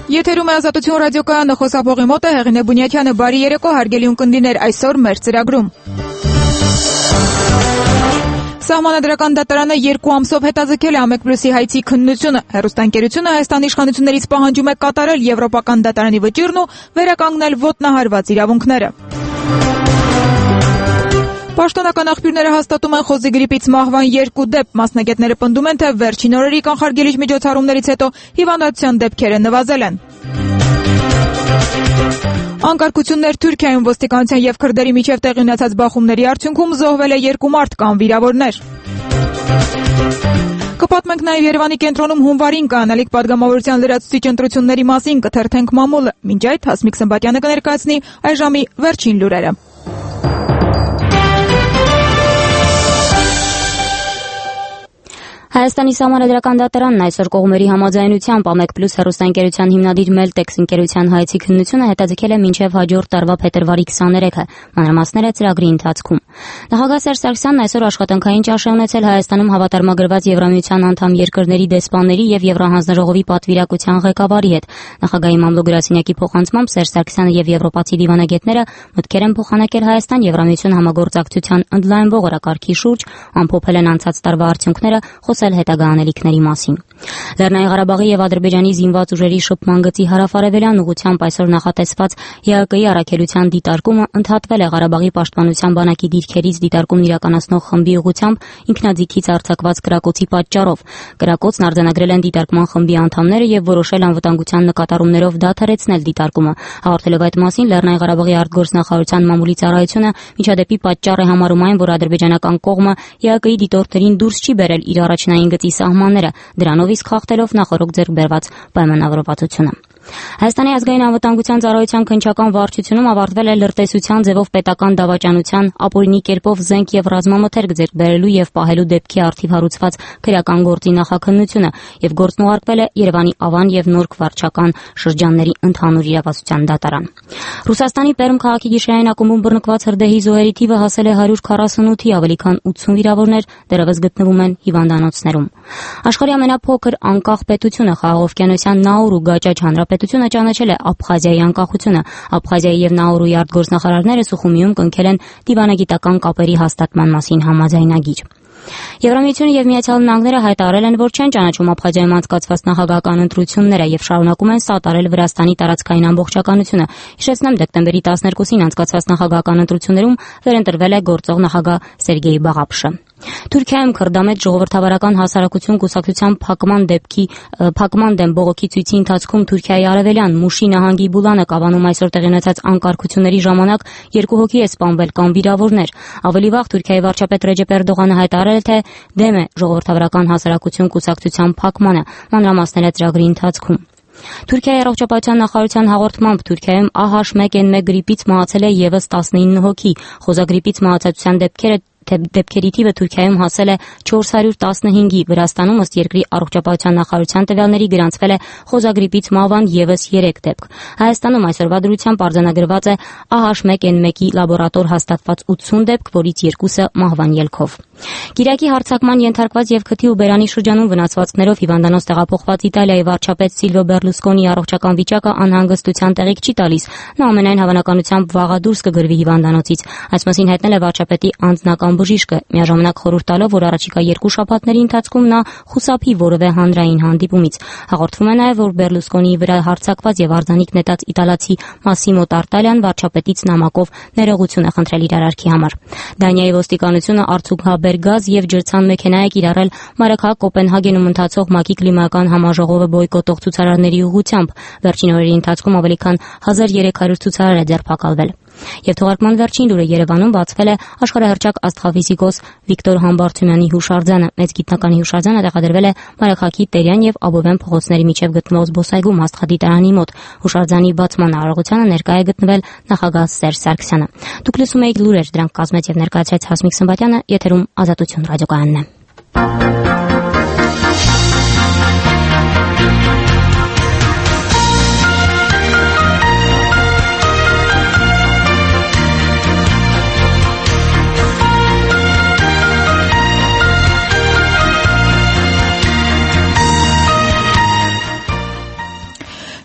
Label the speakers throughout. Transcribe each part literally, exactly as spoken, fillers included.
Speaker 1: Եթերում է Ազատություն ռադիոկայանը, խոսափողի մոտ է Հեղինե Բունյաթյանը։ Բարի երեկո, հարգելի ունկնդիրներ, այսօր մեր ծրագրում։ Սահմանադրական դատարանը երկու ամսով հետաձգել է ԱՄԵԿ պլյուսի հայցի քննությունը։ Հեռուստաընկերությունը Հայաստանի իշխանություններից պահանջում է կատարել Եվրոպական դատարանի վճիռն ու վերականգնել ոտնահարված իրավունքները։ Պաշտոնական աղբյուրները հաստատում են խոզի գրիպից մահվան երկու դեպք։ Մասնագետները պնդում են, թե վերջին օրերի կանխարգելիչ միջոցառումներից հետո հիվանդության դեպքերը նվազել են։ Անկարգություններ Թուրքիայում ոստիկանության եւ քրդերի միջև տեղի ունեցած բախումների արդյունքում զոհվել է երկու մարդ կամ վիրավորներ։ Կպատմենք նաեւ Երևանի կենտրոնում հունվարին կանալիք падգամավորության լրացուցիչ ընտրությունների մասին, կթերթենք մամուլը։ Մինչ այդ Հասմիկ Սմբատյանը կներկայացնի այս ժամի վերջին լուրերը։
Speaker 2: Հայաստանի Սահմանադրական դատարանն այսօր կողմերի համաձայնությամբ ԱՄԵԿ պլյուս հեռուստաընկերության հիմնադիր Մելտեքս ընկերության հայցի քննությունը հետաձգել է մինչև հաջորդ տարվա փետրվարի քսաներեքը, մանրամասները ծրագրի ընթացքում։ Նախագահ Սերժ Սարգսյանն այսօր աշխատանքային ճաշ է ունեցել Հայաստանում հավատարմագրված Եվրամիության անդամ երկրների դեսպանների եւ Եվրահանձնաժողովի պատվիրակության ղեկավարի հետ։ Նախագահի մամլո գրասենյակի փոխանցմամբ Սերժ Սարգսյանը եւ եվրոպացի դիվանագետները մտքեր են փոխանակել Հայաստան Եվրամիություն համագործակցության ընդլայնվող օրակարգի շուրջ, ամփոփել են անցած տարվա արդյունքները, խոսել հետագա անելիքների մասին։ Լեռնային Ղարաբաղի եւ Ադրբեջանի զինված ուժերի շփման գծի հարավարևելյան ուղղությամբ այսօր նախատեսված ԵԱԿ-ի առաքելության դիտարկումը ընդհատվել է Ղարաբաղի պաշտպանության բանակի դիրքերից դիտարկումն իրականացնող խմբի ուղղությամբ ինքնաձիգից արձակված կրակոցի պատճառով։ Կրակոցն արձանագրել են դիտարկման խմբի անդամները եւ որոշել անվտանգության նկատառումներով դադարեցնել դիտարկումը։ Հաղորդելով այդ մասին Լեռնային Ղարաբաղի արտգործնախարարության մամուլի ծառայությունը միջադեպի պատճառ է համարում այն, որ ադրբեջանական կողմը ԵԱԿ-ի դիտորդերին դուրս չի բերել իր առաջնային գծի սահմանները, դրանով իսկ խախտելով նախորդ ձեռք բերված պայմանավորվածությունը։ Հայաստանի ազգային անվտանգության ծառայության քննչական վարչությունում ավարտվել է լրտեսության ձևով պետական դավաճանության, ապօրինի կերպով զենք եւ ռազմամթերք ձեռք բերելու եւ պահելու դեպքի առթիվ հարուցված քրեական գործի նախաքննությունը եւ գործն ուղարկվել է Երևանի Ավան եւ Նորք վարչական շրջանների ընդհանուր իրավասության դատարան։ Ռուսաստանի Պերմ քաղաքի գիշերային ակումբում բռնկված հրդեհի զոհերի թիվը հասել է հարյուր քառասունութի, ավելի քան ութսուն վիրավորներ դեռևս գտնվում են հիվանդանոցներում։ Աշխարհի ամենափոքր անկախ պետությունը Խաղաղօվկիանոսյան Նաուրու Գաճաճ հանրապետությունը ճանաչել է Աբխազիայի անկախությունը։ Աբխազիայի եւ Նաուրուի արտգործնախարարները Սուխումիում կնքել են դիվանագիտական կապերի հաստատման մասին համաձայնագիր։ Եվրամիությունը եւ Միացյալ Նահանգները հայտարարել են, որ չեն ճանաչում Աբխազիայում անցկացված նախագահական ընտրությունները եւ շարունակում են սատարել Վրաստանի տարածքային ամբողջականությունը։ Հիշեցնեմ, դեկտեմբերի տասներկուսին անցկացված նախագահական ընտրություններում վերընտրվել է գործող նախագահ Սերգեյ Բաղապշը։ Թուրքիայում քրդամետ ժողովրդավարական հասարակություն կուսակցության փակման դեպքի փակման դեմ բողոքի ցույցի ընթացքում Թուրքիայի արևելյան Մուշի նահանգի Բուլանը կավանում այսօր տեղի ունեցած անկարգությունների ժամանակ երկու հոգի է սպանվել կամ վիրավորներ։ Ավելի վաղ Թուրքիայի վարչապետ Ռեջեփ Էրդողանը հայտարարել է, թե դեմ է ժողովրդավարական հասարակություն կուսակցության փակմանը, մանրամասները ծրագրի ընթացքում։ Թուրքիայի առողջապահության նախարարության հաղորդմամբ Թուրքիայում A H one N one գրիպից մահացել է եւս տասնինը հոգի։ Խոզագրիպից մահացության դեպքերը Դեպքերի թիվը Թուրքիայում հասել է չորս հարյուր տասնհինգի, Վրաստանում ըստ երկրի առողջապահության նախարարության տվյալների գրանցվել է խոզագրիպից մահվան եւս երեք դեպք։ Հայաստանում այսօրվա դրությամբ արձանագրված է A H one N one-ի լաբորատոր հաստատված ութսուն դեպք, որից երկուսը մահվան ելքով։ Կիրակի հարձակման ենթարկված եւ Քթի ու Բերանի շրջանում վնասվածքներով հիվանդանոց տեղափոխված Իտալիայի վարչապետ Սիլվիո Բերլուսկոնիի առողջական վիճակը անհանգստության տեղիք չի տալիս։ Նա ամենայն հավանականությամբ վաղը դուրս կգրվի հիվանդանոցից։ Այս մասին հայտնել է վարչապետի անձնական բժիշկը, միաժամանակ խորհուրդ տալով, որ առաջիկա երկու շաբաթների ընթացքում նա խուսափի որևէ հանրային հանդիպումից։ Հաղորդվում է նաև, որ Բերլուսկոնիի վրա հարձակված եւ արձանիկ նետած իտալացի Մասիմո Տարտալյան վարչապետից նամակով ներողություն է խնդրել իր արարքի համար։ Դանիայի ոստիկանությունը արցուքահաբեր գազ եւ ջրցան մեքենա է կիրառել մայրաքաղաք Կոպենհագենում ընթացող ՄԱԿ-ի կլիմայական համաժողովը բոյկոտող ցուցարարների ուղղությամբ։ Վերջին օրերի ընթացքում ավելի քան հազար երեք հարյուր ցուցարար է ձերբակալվել։ Եվ թողարկման վերջին լուրը Երևանում բացվել է աշխարհահռչակ աստղաֆիզիկոս Վիկտոր Համբարձումյանի հուշարձանը։ Մեծ գիտնականի հուշարձանը տեղադրվել է Մայրաքաղաքի Տերյան եւ Աբովյան փողոցների միջև գտնվող զբոսայգում աստղադիտարանի մոտ։ Հուշարձանի բացման արարողությանը ներկա է գտնվել նախագահ Սերժ Սարգսյանը։ Դուք լսում եք լուրեր, դրանք կազմեց եւ ներկայացրեց Հասմիկ Սմբատյանը, եթերում Ազատություն ռադիոկայանն է։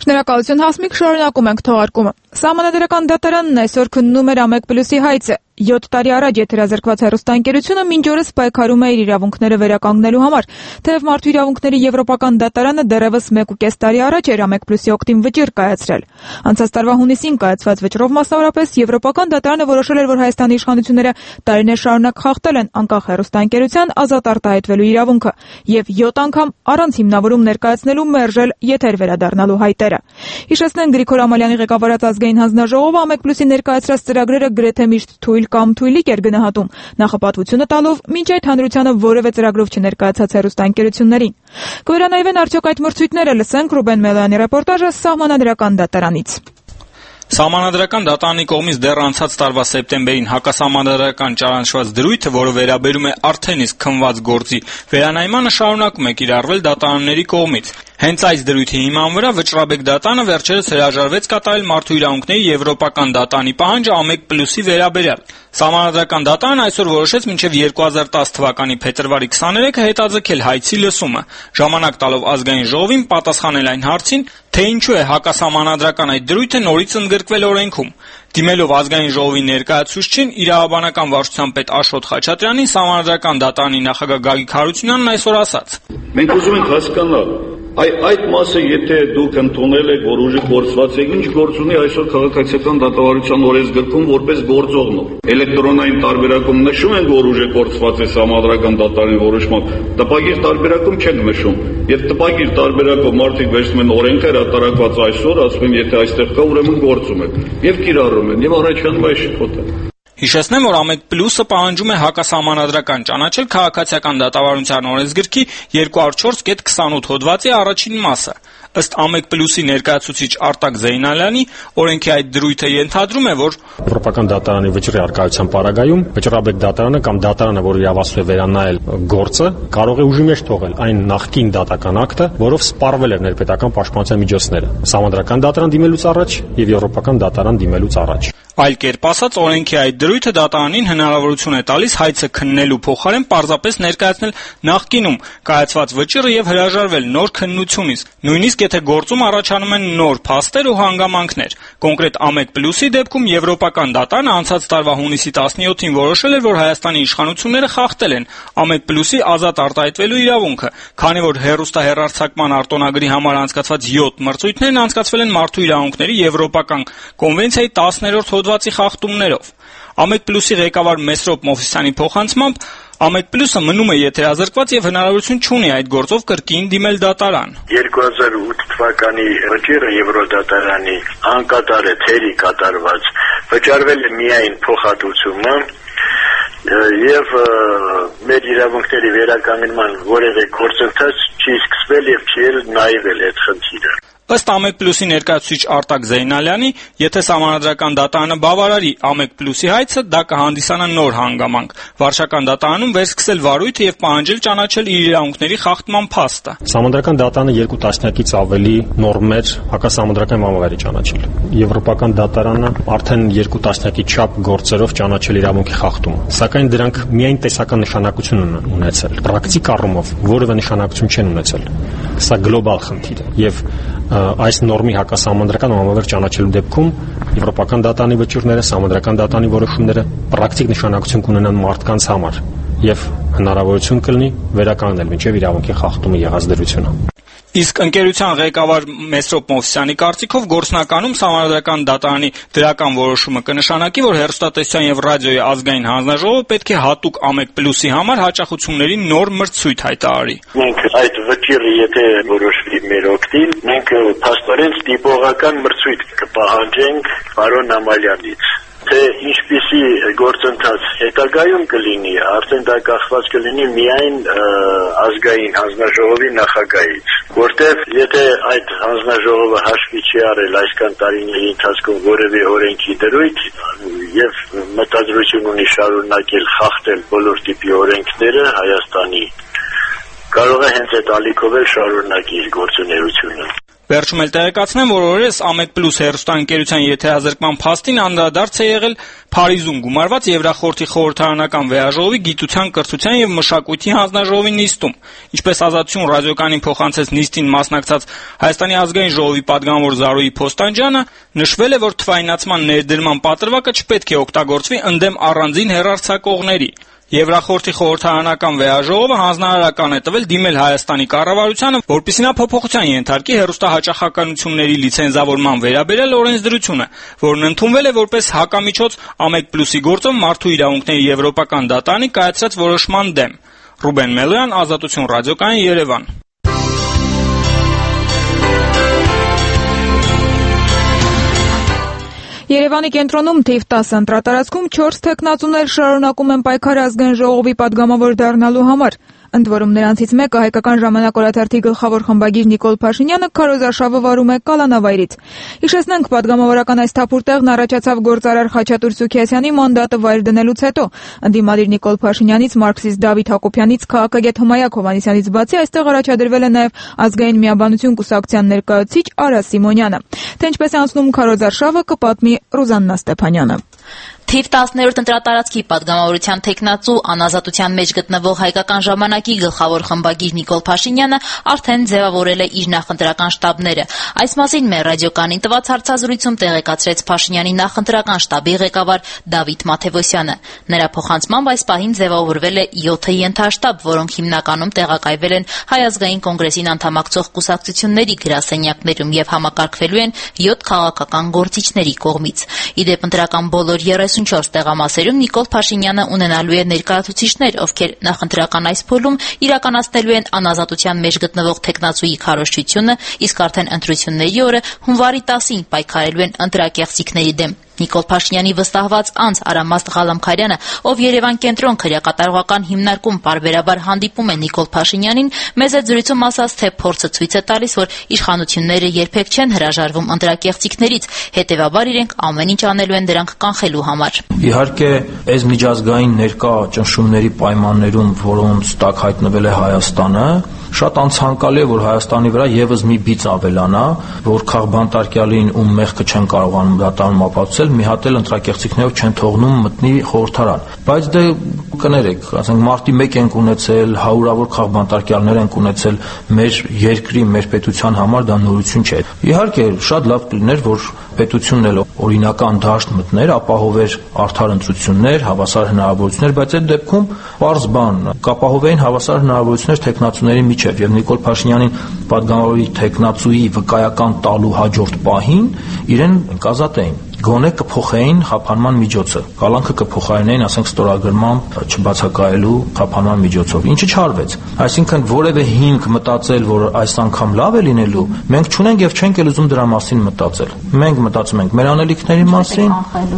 Speaker 1: Շնորհակալություն Հասմիկ, շարունակում ենք թողարկումը։ Սահմանադրական դատարանն այսօր քննում էր Ամեկ Պլյուսի հայցը։ յոթ տարի առաջ եթերազրկված հեռուստաընկերությունը մինչ օրս պայքարում է իր իրավունքները վերականգնելու համար, թեև Մարդու իրավունքների եվրոպական դատարանը դեռևս մեկուկես տարի առաջ էր Ամեկ Պլյուսի օգտին վճիռ կայացրել։ Անցած տարվա հունիսին կայացված վճռով մասնավորապես եվրոպական դատարանը որոշել էր, որ Հայաստանի իշխանությունները տարիներ շարունակ խախտել են անկախ հեռուստաընկերության ազատ արտահայտվելու իրավունքը եւ յոթ անգամ առանց հիմնավորում ներկայացնելու մերժել եթեր վերադառնալու հայտերը։ Հիշեցնենք, Գրիգոր Ամալյանի ղեկավարած ազգային հանձնաժողովը Ամեկ Պլյուսի ներկայացրած ծրագրերը գրեթե միշտ թույլ կամ թույլիկ էր գնահատում, նախապատվությունը տալով մինչ այդ հանրությանը որևէ ծրագրով չներկայացած հեռուստաընկերություններին։ Կվերանայվեն արդյոք այդ մրցույթները, լսենք Ռուբեն Մելոյանի ռեպորտաժը Սահմանադրական դատարանից։
Speaker 3: Սահմանադրական դատարանի կողմից դեռ անցած տարվա սեպտեմբերին հակասահմանադրական ճանաչված դրույթը, որը վերաբերում է արդեն իսկ քննված գործի վերանայմանը, շարունակում է կիրառվել դատարանների կողմից։ Հենց այս դրույթի հիման վրա Վճռաբեկ դատարանը վերջերս հրաժարվեց կատարել Մարդու իրավունքների եվրոպական դատարանի պահանջը Ամեկ Պլյուսի վերաբերյալ։ Սահմանադրական դատարանն այսօր որոշեց մինչև երկու հազար տասը թվականի փետրվարի քսաներեքը հետաձգել հայցի լսումը, ժամանակ տալով ազգային ժողովին պատասխանել այն հարցին, թե ինչու է հակասահմանադրական այդ դրույթը նորից ընդգրկվել օրենքում։ Դիմելով ազգային ժողովի ներկայացուցչին, իրավաբանական վարչության պետ Աշոտ Խաչատրյանին, Սահմանադրական դատարանի նախագահ Գագիկ Հարությունյանն այսօր ասաց.
Speaker 4: Մենք ուզում ենք հասկանալ, այ այդ մասը եթե դուք ընդունել եք, որ ուժի գործված է, ինչ գործ ունի այսօր քաղաքացիական դատավարության օրենսգրքում որպես գործողնոր։ Էլեկտրոնային տարբերակում նշում են, որ ուժը գործված է Սահմանադրական դատարանի որոշմամբ, տպագիր տարբերակում չեն նշում։ Եվ տպագիր տարբերակով մարդիկ վերցնում են օրենքը հրատարակված այսօր, ասում են, եթե այստեղ կա, ուրեմն գործում է։ Եվ կիրառում են, եւ առաջանում է շփոթը։
Speaker 3: Հիշեցնեմ, որ Ամեկ Պլյուսը պահանջում է հակասահմանադրական ճանաչել քաղաքացիական դատավարության օրենսգրքի երկու հարյուր չորս կետ քսանութ հոդվածի առաջին մասը։ Ըստ Ամեկ Պլյուսի ներկայացուցիչ Արտակ Զեյնալյանի, օրենքի այդ դրույթը ենթադրում է, որ
Speaker 5: Եվրոպական դատարանի վճռի առկայության պարագայում Վճռաբեկ դատարանը կամ դատարանը, որը իրավասու է վերանայել գործը, կարող է ուժի մեջ թողել այն նախկին դատական ակտը, որով սպառվել էր ներպետական պաշտպանության միջոցները, Սահմանադրական դատարան դիմելուց առաջ եւ Եվրոպական դատարան դիմելուց առաջ։
Speaker 3: Այլ կերպ ասած, օրենքի այդ դրույթը դատարանին հնարավորություն է տալիս հայցը քննելու փոխարեն պարզապես ներկայացնել նախկինում կայացված վճիռը եւ հրաժարվել նոր քննությունից, նույնիսկ եթե գործում առաջանում են նոր փաստեր ու հանգամանքներ։ Կոնկրետ Ամեկ Պլյուսի դեպքում Եվրոպական դատարանը անցած տարվա հունիսի տասնյոթին որոշել էր, որ Հայաստանի իշխանությունները խախտել են Ամեկ Պլյուսի ազատ արտահայտվելու իրավունքը, քանի որ հեռուստահեռարձակման արտոնագրի համար անցկացված յոթ մրցույթներն անցկացվել են Մարդու իրավունքների Եվրոպական կոնվենցիայի տասներորդ հոդվածի խախտումներով։ Ամեկ Պլյուսի ղեկավար Մեսրոպ Մովսիսյանի փոխանցմամբ Ամեկ Պլյուսը մնում է եթերազրկված եւ հնարավորություն չունի այդ գործով կրկին դիմել դատարան։
Speaker 6: երկու հազար ութ թվականի վճիռը Եվրոդատարանի անկատար է թերի կատարված, վճարվել է միայն փոխհատուցումը եւ մեր իրավունքների վերականգնման որևէ գործընթաց չի սկսվել եւ չի էլ նայվել այդ խնդիրը։
Speaker 3: Ըստ Ամեկ Պլյուսի ներկայացուցիչ Արտակ Զեյնալյանի, եթե Սահմանադրական դատարանը բավարարի Ամեկ Պլյուսի հայցը, դա կհանդիսանա նոր հանգամանք վարչական դատարանում վերսկսել վարույթը եւ պահանջել ճանաչել իր իրավունքների խախտման փաստը։
Speaker 5: Սահմանադրական դատարանը երկու տասնյակից ավելի նորմեր հակասահմանադրական մամուլերի ճանաչել։ Եվրոպական դատարանը արդեն երկու տասնյակի չափ գործերով ճանաչել իրավունքի խախտումը, սակայն դրանք միայն տեսական նշանակություն են ունեցել։ Պրակտիկ առումով որևէ նշանակություն չեն ունեցել։ Սա գլոբալ խնդիր է եւ այս նորմի հակասահմանադրական մամուլեր ճանաչելու դեպքում Եվրոպական դատարանի վճիռները, Սահմանադրական դատարանի որոշումները պրակտիկ նշանակություն կունենան մարդկանց համար եւ հնարավորություն կլինի վերականգնել մինչեւ իրավունքի խախտումը եղած դրությունը։
Speaker 3: Իսկ ընկերության ղեկավար Մեսրոպ Մովսիսյանի կարծիքով գործնականում Սահմանադրական դատարանի դրական որոշումը կնշանակի, որ հեռուստատեսության եւ ռադիոյի ազգային հանձնաժողովը պետք է հատուկ Ամեկ Պլյուսի համար հաճախությունների նոր մրցույթ հայտարարի։
Speaker 6: Մենք այդ վճիռը եթե որոշվի մեր օգտին, մենք փաստորեն ստիպողական մրցույթ կպահանջենք պարոն Ամալյանից։ Թե ինչպիսի գործընթաց հետագայում կլինի, արդեն դա կախված կլինի միայն ազգային հանձնաժողովի նախագահից, որտեղ եթե այդ հանձնաժողովը հաշվի չի առել այսքան տարիների ընթացքում որևէ օրենքի դրույթ եւ մտադրություն ունի շարունակել խախտել բոլոր տիպի օրենքները Հայաստանի, կարող է հենց այդ ալիքով էլ շարունակի իր գործունեությունը։
Speaker 3: Վերջում էլ տեղեկացնեմ, որ օրերս Ամեկ Պլյուս հեռուստաընկերության եթերազրկման փաստին անդրադարձ է եղել Փարիզում գումարված Եվրախորհրդի խորհրդարանական վեաժողովի գիտության, կրթության եւ մշակույթի հանձնաժողովի նիստում։ Ինչպես Ազատություն ռադիոկայանին փոխանցեց նիստին մասնակցած Հայաստանի ազգային ժողովի պատգամավոր Զարուհի Փոստանջյանը, նշվել է, որ թվայնացման ներդրման պատրվակը չպետք է օգտագործվի ընդդեմ առանձին հեռարձակողների։ Եվրախորհրդի խորհրդարանական վեաժողովը հանձնարարական է տվել դիմել Հայաստանի կառավարությանը, որպեսզի նա փոփոխության ենթարկի հեռուստահաճախականությունների լիցենզավորման վերաբերյալ օրենսդրությունը, որն ընդունվել է որպես հակամիջոց Ամեկ Պլյուսի գործով Մարդու իրավունքների եվրոպական դատարանի կայացրած որոշման դեմ։ Ռուբեն Մելոյան, Ազատություն ռադիոկայան, Երևան։
Speaker 1: Երևանի կենտրոնում թիվ տասը ընտրատարածքում չորս թեկնածուներ շարունակում են պայքարը ազգային ժողովի պատգամավոր դառնալու համար։ Ընդ որում նրանցից մեկը հայկական ժամանակ օրաթերթի գլխավոր խմբագիր Նիկոլ Փաշինյանը քարոզարշավը վարում է Կալանավայրից։ Հիշեցնենք, պատգամավորական այս թափուր տեղն առաջացավ գործարար Խաչատուր Սուքիասյանի մանդատը վայր դնելուց հետո։ Ընդդիմադիր Նիկոլ Փաշինյանից, մարքսիստ Դավիթ Հակոբյանից, քաղաքագետ Հմայակ Հովհաննիսյանից բացի այստեղ առաջադրվել է նաև ազգային միաբանություն կուսակցության ներկայացուցիչ Արա Սիմոնյանը։ Թե ինչպես է անցնում քարոզարշավը, կպատմի Ռուզաննա Ստեփանյանը։
Speaker 7: Թիվ տասներորդ ընտրատարածքի պատգամավորության թեկնածու անազատության մեջ գտնվող հայկական ժամանակի գլխավոր խմբագիր Նիկոլ Փաշինյանը արդեն ձևավորել է իր նախընտրական շտաբները։ Այս մասին մեր ռադիոկայանին տված հարցազրույցում տեղեկացրեց Փաշինյանի նախընտրական շտաբի ղեկավար Դավիթ Մաթևոսյանը։ Նրա փոխանցմամբ այս պահին ձևավորվել է յոթ ենթաշտաբ, որոնք հիմնականում տեղակայվել են Հայ ազգային կոնգրեսին անդամակցող կուսակցությունների գրասենյակներում եւ համակարգվելու են յոթ քաղաքական գործիչների կողմից։ Իդեպ ընտրական բոլոր երեսունչորս տեղամասերում Նիկոլ Փաշինյանը ունենալու է ներկայացուցիչներ, ովքեր նախընտրական այս փուլում իրականացնելու են անազատության մեջ գտնվող թեկնածուի քարոզչությունը, իսկ արդեն ընտրությունների օրը հունվարի տասին պայքարելու են ընտրակեղծիքների դեմ։ Նիկոլ Փաշինյանի վստահված անձ Արամաստ Ղալամքարյանը, ով Երևան կենտրոն քրեակատարողական հիմնարկում պարբերաբար հանդիպում է Նիկոլ Փաշինյանին, մեծ այդ զրույցում ասաց, թե փորձը ցույց է տալիս, որ իշխանությունները երբեք չեն հրաժարվում ընտրակեղծիքներից, հետևաբար իրենք ամեն ինչ անելու են դրանք կանխելու համար։
Speaker 8: Իհարկե, այս միջազգային ներկա ճնշումների պայմաններում, որոնց տակ հայտնվել է Հայաստանը, շատ անցանկալի է, որ Հայաստանի վրա եւս մի բիծ ավելանա, որ քաղբանտարկյալին ում մեղքը չեն կարողանում դատարանում ապացուցել, մի հատ էլ ընտրակեղծիքներով չեն թողնում մտնի խորհրդարան։ Բայց դե կներեք, ասենք մարտի մեկ ենք ունեցել, հարյուրավոր քաղբանտարկյալներ ենք ունեցել, մեր երկրի, մեր պետության համար դա նորություն չէ։ Իհարկե, շատ լավ կլիներ, որ պետությունն էլ օրինական դաշտ մտներ, ապահովեր արդար ընտրություններ, հավասար հնարավորություններ, բայց այդ դեպքում պարզ բան, կապահովեին հավասար հնարավորություններ թեկնածուների միջև եւ Նիկոլ Փաշինյանին պատգամավորի թեկնածուի վկայական տալու հաջորդ պահին իրեն կազատեին։ Գոնե կփոխեին խափանման միջոցը, կալանքը կփոխարինեին, ասենք ստորագրմամբ չբացակայելու խափանման միջոցով, ինչը չարվեց։ Այսինքն որևէ հիմք մտածել, որ այս անգամ լավ է լինելու, մենք չունենք եւ չենք էլ ուզում դրա մասին մտածել։ Մենք մտածում ենք մեր անելիքների մասին,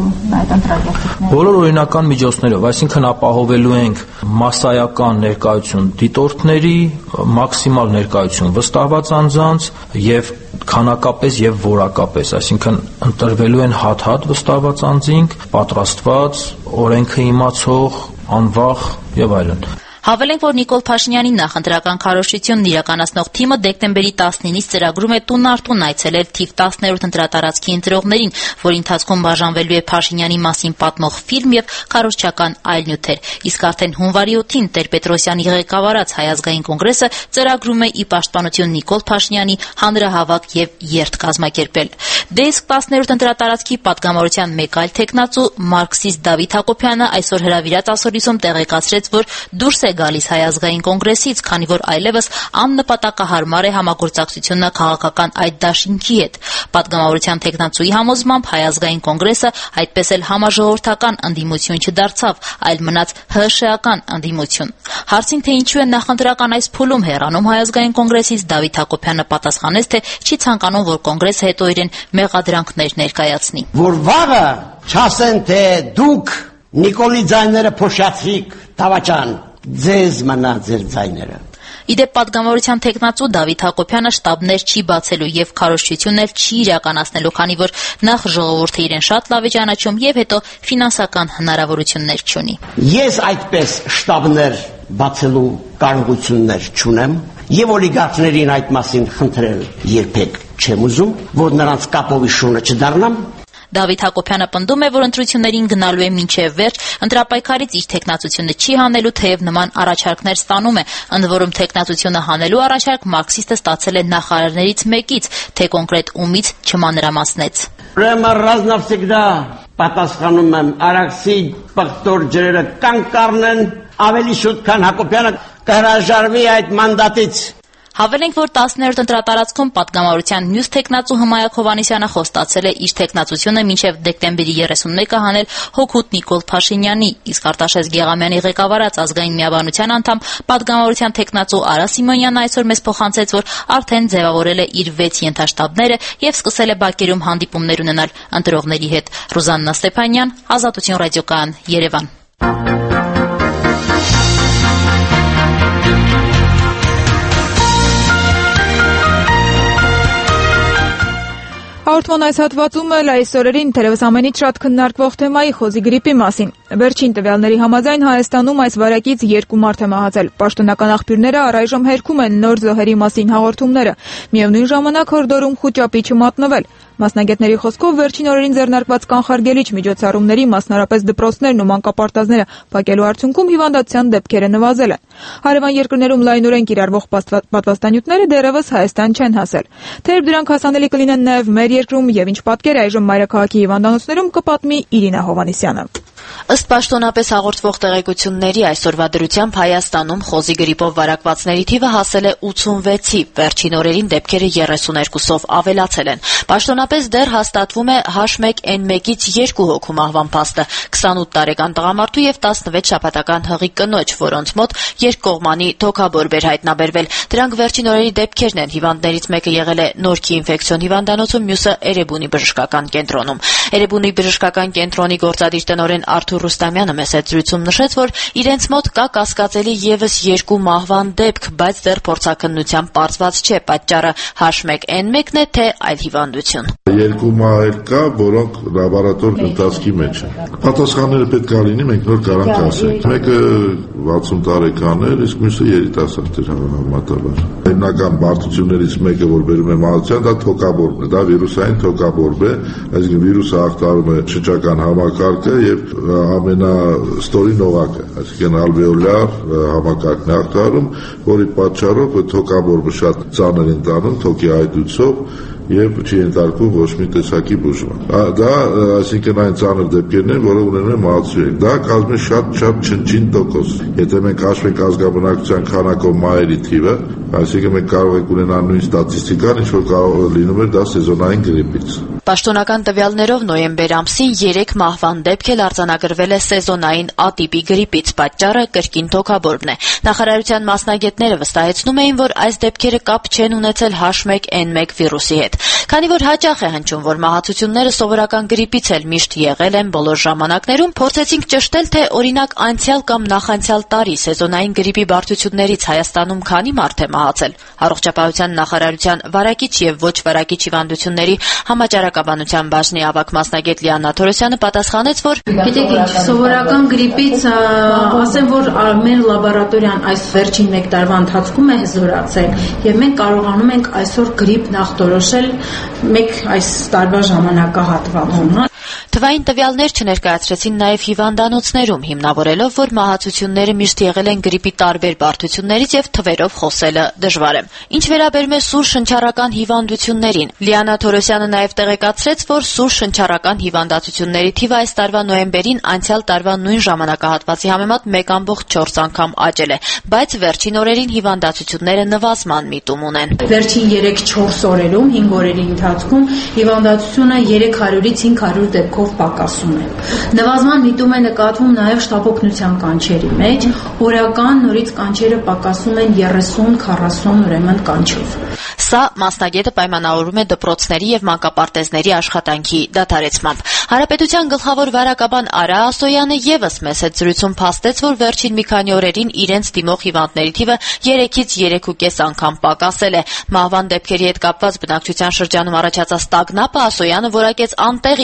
Speaker 8: բոլոր օրինական միջոցներով, այսինքն ապահովելու ենք մասսայական ներկայություն դիտորդների, մաքսիմալ ներկայություն վստահված անձանց եւ քանակապես եւ որակապես, այսինքն ընտրվելու են հատ-հատ վստահված անձինք, պատրաստված, օրենքը իմացող, անվախ եւ այլն։
Speaker 7: Հավելենք, որ Նիկոլ Փաշինյանի նախընտրական քարոզչությունն իրականացնող թիմը դեկտեմբերի տասնինից ծրագրում է տուն առ տուն այցելել թիվ տասներորդ ընտրատարածքի ընտրողներին, որի ընթացքում բաժանվելու է Փաշինյանի մասին պատմող ֆիլմ եւ քարոզչական այլ նյութեր։ Իսկ արդեն հունվարի ութին Տեր-Պետրոսյանի ղեկավարած Հայ ազգային կոնգրեսը ծրագրում է ի պաշտպանություն Նիկոլ Փաշինյանի հանրահավաք եւ երթ կազմակերպել։ Դե իսկ տասներորդ ընտրատարածքի պատգամավորության մեկ այլ թեկնածու մարքսիստ Դավիթ Հակոբյանը այսօր հրավիրած ասորիսում տեղեկացրեց, որ դուրս է գալիս Հայ ազգային կոնգրեսից, քանի որ այլևս աննպատակահարմար է համագործակցությունը քաղաքական այդ դաշինքի հետ։ Պատգամավորության թեկնածուի համոզմամբ Հայ ազգային կոնգրեսը այդպես էլ համաժողովրդական ընդդիմություն չդարձավ, այլ մնաց ՀՇ-ական ընդդիմություն։ Հարցին, թե ինչու է նախընտրական այս փուլում հեռանում Հայ ազգային կոնգրեսից, Դավիթ Հակոբյանը պատասխանեց, թե չի ցանկանում, որ կոնգրեսը հետո իրեն մեղադրանքներ ներկայացնի։
Speaker 9: Որ վաղը չասեն, թե դուք Նիկոլի ձայները փոշացրիք, Թավաճան, ձեզ մնա ձեր ձայները։
Speaker 7: Իդեպ պատգամավորության թեկնածու Դավիթ Հակոբյանը շտաբներ չի բացելու եւ քարոզչությունն էլ չի իրականացնելու, քանի որ նախ ժողովուրդը իրեն շատ լավ է ճանաչում եւ հետո ֆինանսական հնարավորություններ չունի։
Speaker 9: Ես այդպես շտաբներ բացելու կարողություններ չունեմ եւ օլիգարխներին այդ մասին խնդրել երբեք չեմ ուզում, որ նրանց կապովի շունը չդառնամ։
Speaker 7: Դավիթ Հակոբյանը պնդում է, որ ընտրություններին գնալու է մինչև վերջ, ընտրապայքարից իր թեկնածությունը չի հանելու, թեև նման առաջարկներ ստանում է, ընդ որում թեկնածությունը հանելու առաջարկ մարքսիստը ստացել է նախարարներից մեկից, թե կոնկրետ ումից չմանրամասնեց։
Speaker 9: Ուրեմն ռազմավսիկդա պատասխանում եմ, Արաքսի պղտոր ջրերը կանգ առնեն, ավելի շուտ, քան Հակոբյանը կհրաժարվի այդ մանդատից։
Speaker 7: Հավելենք, որ տասներորդ ընտրատարածքում պատգամավորության մյուս թեկնածու Հմայակ Հովհաննիսյանը խոստացել է իր թեկնածությունը մինչև դեկտեմբերի երեսունմեկը հանել հօգուտ Նիկոլ Փաշինյանի, իսկ Արտաշես Գեղամյանի ղեկավարած ազգային միաբանության անդամ պատգամավորության թեկնածու Արա Սիմոնյանը այսօր մեզ փոխանցեց, որ արդեն ձևավորել է իր վեց ենթաշտաբները եւ սկսել է բակերում հանդիպումներ ունենալ ընտրողների հետ։ Ռուզաննա Ստեփանյան, Ազատություն ռադիոկայան, Երևան։
Speaker 1: Հաղորդման այս հատվածում էլ այս օրերին թերևս ամենից շատ քննարկվող թեմայի խոզի գրիպի մասին։ Վերջին տվյալների համաձայն Հայաստանում այս վարակից երկու մարդ է մահացել։ Պաշտոնական աղբյուրները առայժմ հերքում են նոր զոհերի մասին հաղորդումները։ Միևնույն ժամանակ հորդորում խուճապի չմատնվել։ Մասնագետների խոսքով վերջին օրերին ձեռնարկված կանխարգելիչ միջոցառումների, մասնարապես դպրոցներն ու մանկապարտեզները փակելու արդյունքում հիվանդության դեպքերը նվազել են։ Հարևան երկրներում լայնորեն կիրառվող պատվաստանյութերը դեռևս Հայաստան չեն հասել։ Թեև դրանք հասանելի կլինեն նաև մեր երկրում, եւ ինչ պատկեր այժմ մայրաքաղաքի հիվանդանոցներում կպատմի Իրինա Հովհաննիսյանը։
Speaker 7: Ըստ պաշտոնապես հաղորդվող տեղեկությունների, այսօրվա դրությամբ Հայաստանում խոզի գրիպով վարակվածների թիվը հասել է ութսունվեցի, վերջին օրերին դեպքերը երեսուներկուսով ավելացել են։ Պաշտոնապես դեռ հաստատվում է H one N one-ից երկու հոգու մահվան փաստը, քսանութ տարեկան տղամարդու եւ տասնվեց շաբաթական հղի կնոջ, որոնց մոտ երկկողմանի թոքաբորբ էր հայտնաբերվել։ Դրանք վերջին օրերի դեպքերն են։ Հիվանդներից մեկը եղել է Նորքի ինֆեկցիոն հիվանդանոցում, մյուսը Էրեբունի բժշկական կենտրոնում։ Էրեբունի բժշկական կենտրոնի գործադիր տնօրեն Արթուր Ռուստամյանը մեծ զրույցում նշեց, որ իրենց մոտ կա կասկածելի եւս երկու մահվան դեպք, բայց դեռ փորձաքննությամբ պարզված չէ պատճառը H one N one-ն է, թե այլ հիվանդություն։
Speaker 10: Երկու մահեր կա, որոնք լաբորատոր ընթացքի մեջ են։ Պատասխանները պետք է լինի, մենք նոր կարանք ասենք։ Մեկը վաթսուն տարեկան էր, իսկ մյուսը երիտասարդ էր համեմատաբար։ Հիմնական բարդություններից մեկը, որ բերում է մահացան, դա թոքաբորբն է, դա վիրուսային թոքաբորբ է, այսինքն վիրուսը ախտարում է շրջական համակարգը եւ ամենաստորին օղակը, այսինքն ալվեոլար համակարգն է ախտարում, որի պատճառով թոքաբորբը շատ ծանր են տանում թոքի այդուցով եւ չի ենթարկվում ոչ մի տեսակի բուժման։ Դա այսինքն այն ծանր դեպքերն են, որը ունենում է մահացություն։ Դա կազմում է շատ-շատ չնչին տոկոս։ Եթե մենք հաշվի ենք ազգաբնակչության քանակով մահերի թիվը, այսինքն մենք կարող ենք ունենալ նույն ստատիստիկան, ինչ որ կարող լինում է դա սեզոնային գրիպից։
Speaker 7: Պաշտոնական տվյալներով նոյեմբեր ամսին երեք մահվան դեպք էլ արձանագրվել է սեզոնային ատիպի գրիպից, պատճառը կրկին թոքաբորբն է։ Նախարարության մասնագետները վստահեցնում էին, որ այս դեպքերը կապ չեն ունեցել H one N one վիրուսի հետ։ Քանի որ հաճախ է հնչում, որ մահացությունները սովորական գրիպից էլ միշտ եղել են բոլոր ժամանակներում, փորձեցինք ճշտել, թե օրինակ անցյալ կամ նախանցյալ տարի սեզոնային գրիպի բարդություններից Հայաստանում քանի մարդ է մահացել։ Առողջապահության նախարարության վարակիչ եւ ոչ վարակիչ հիվանդությունների համաճարակաբանության բաժնի ավագ մասնագետ Լիանա Թորոսյանը պատասխանեց, որ
Speaker 11: գիտեք ինչ, սովորական գրիպից ասեմ, որ մեր լաբորատորիան այս վերջին մեկ տարվա ընթացքում է զորացել եւ մենք կարողանում ենք այսօր գրիպ նախտորոշել մեկ այս տարվա ժամանակահատվածում։
Speaker 7: Թվային տվյալներ չներկայացրեցին նաև հիվանդանոցներում, հիմնավորելով, որ մահացությունները միշտ եղել են գրիպի տարբեր բարդություններից եւ թվերով խոսելը դժվար է։ Ինչ վերաբերում է սուր շնչառական հիվանդություններին, Լիանա Թորոսյանը նաև տեղեկացրեց, որ սուր շնչառական հիվանդացությունների թիվը այս տարվա նոյեմբերին անցյալ տարվա նույն ժամանակահատվածի համեմատ մեկ կόμ չորս անգամ աճել է, բայց վերջին օրերին հիվանդացությունները նվազման միտում ունեն։
Speaker 11: Վերջին երեք-չորս օրերում, հինգ օրերի ընթացքում հիվանդացությունը երեք հարյուրից հինգ հարյուր դեպքով պակասում է։ Նվազման միտում է նկատվում նաև շտապօգնության կանչերի մեջ, օրական նորից կանչերը պակասում են երեսուն քառասուն ուրեմն կանչով։
Speaker 7: Սա մասնագետը պայմանավորում է դպրոցների եւ մանկապարտեզների աշխատանքի դադարեցմամբ։ Հանրապետության գլխավոր վարակաբան Արա Ասոյանը եւս մեծ զրույցում փաստեց, որ վերջին մի քանի օրերին իրենց դիմող հիվանդների թիվը երեքից երեք ու կես անգամ պակասել է։ Մահվան դեպքերի հետ կապված բնակչության շրջանում առաջացած տագնապը Ասոյանը որակեց անտեղի հայտարարությամբ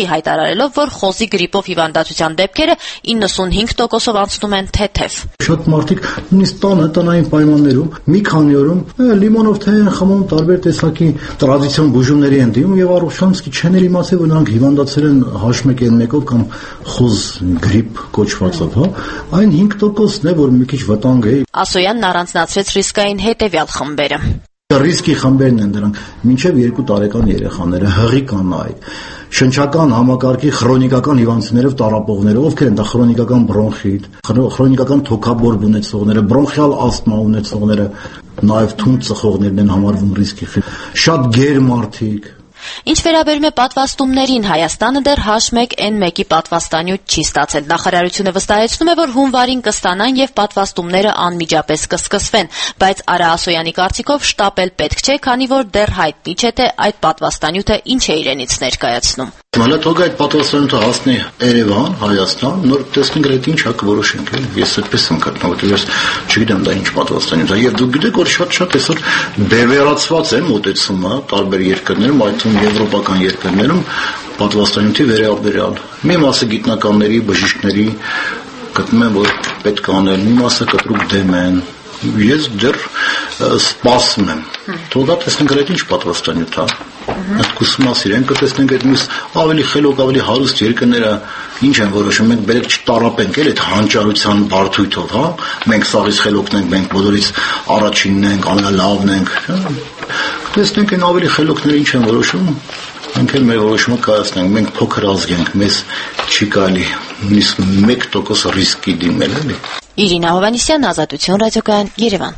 Speaker 7: հայտարարելով, որ խոզի գրիպով հիվանդացության դեպքերը իննսունհինգ տոկոսով անցնում են թեթև։
Speaker 12: Շատ մարդիկ նույնիսկ տանը տնային պայմաններում մի քանի օրում լիմոնով թե են խմում, տարբեր տեսակի տրադիցիոն բուժումների են դիմում եւ առողջանցքի չեն իմացել, որ նրանք հիվանդացել են H one N one-ով կամ խոզ գրիպ կոչվածով, հա։ Այն հինգ տոկոսն է, որ մի քիչ վտանգ է։
Speaker 7: Ասոյանն առանձնացրեց ռիսկային հետեւյալ խմբերը։
Speaker 12: Ռիսկի խմբերն են դրանք մինչև երկու տարեկան երեխաները, հղի կանայք, շնչական համակարգի քրոնիկական հիվանդություններով տառապողները, ովքեր են դա քրոնիկական բրոնխիտ, քրոնիկական թոքաբորբ ունեցողները, բրոնխիալ ասթմա ունեցողները, նաև թունդ ծխողներն են համարվում ռիսկի խմբ։ Շատ գեր մարդիկ։
Speaker 7: Ինչ վերաբերում է պատվաստումներին, Հայաստանը դեռ H one N one-ի պատվաստանյութ չի ստացել։ Նախարարությունը վստահեցնում է, որ հունվարին կստանան եւ պատվաստումները անմիջապես կսկսվեն, բայց Արա Ասոյանի կարծիքով շտապել պետք չէ, քանի որ դեռ հայտնի չէ, թե այդ պատվաստանյութը ինչ է իրենից ներկայացնում։
Speaker 12: Մալա թող այդ պատվաստանյութը հասնի Երևան, Հայաստան, նոր տեսնենք այդ ինչա կորոշենք, էլի։ Ես այդպես եմ կարծում, որովհետեւ ես չգիտեմ դա ինչ պատվաստանյութ է։ Եվ դուք գիտեք, որ շատ-շատ այսօր բևեռացված է մոտեցումը տարբեր երկրներում, այդ թվում եվրոպական երկրներում պատվաստանյութի վերաբերյալ։ Մի մասը գիտնականների, բժիշկների գտնում են, որ պետք է անել, մի մասը կտրուկ դեմ են։ Ես դեռ սպասում եմ։ Թող դա տեսնենք այդ ինչ պատվաստանյութ է։ Այդ կուսումնասիր են կտեսնենք այդ մյուս ավելի խելոք, ավելի հարուստ երկրները ինչ են որոշում, մենք բերեք չտարապենք էլ այդ հանճարության բարդույթով, հա։ Մենք սաղից խելոքն ենք, մենք բոլորից առաջինն ենք, ամենալավն ենք։ Տեսնենք այն ավելի խելոքները ինչ են որոշում, մենք էլ մեր որոշումը կայացնենք, մենք փոքր ազգ ենք, մեզ չի կարելի նույնիսկ one տոկոս ռիսկի դիմել, էլի։
Speaker 7: Իրինա Հովհաննիսյան, Ազատություն ռադիոկայան, Երևան։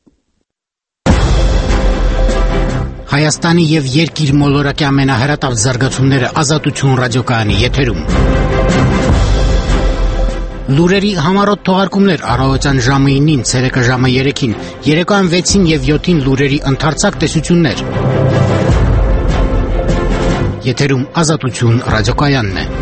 Speaker 13: Հայաստանի եւ երկիր մոլորակի ամենահրատապ զարգացումները Ազատություն ռադիոկայանի եթերում։ Լուրերի համառոտ թողարկումներ առավոտյան ժամը ինին, ցերեկը ժամը երեքին, երեկոյան վեցին եւ յոթին լուրերի ընդարձակ տեսություններ։ Եթերում Ազատություն ռադիոկայանն է։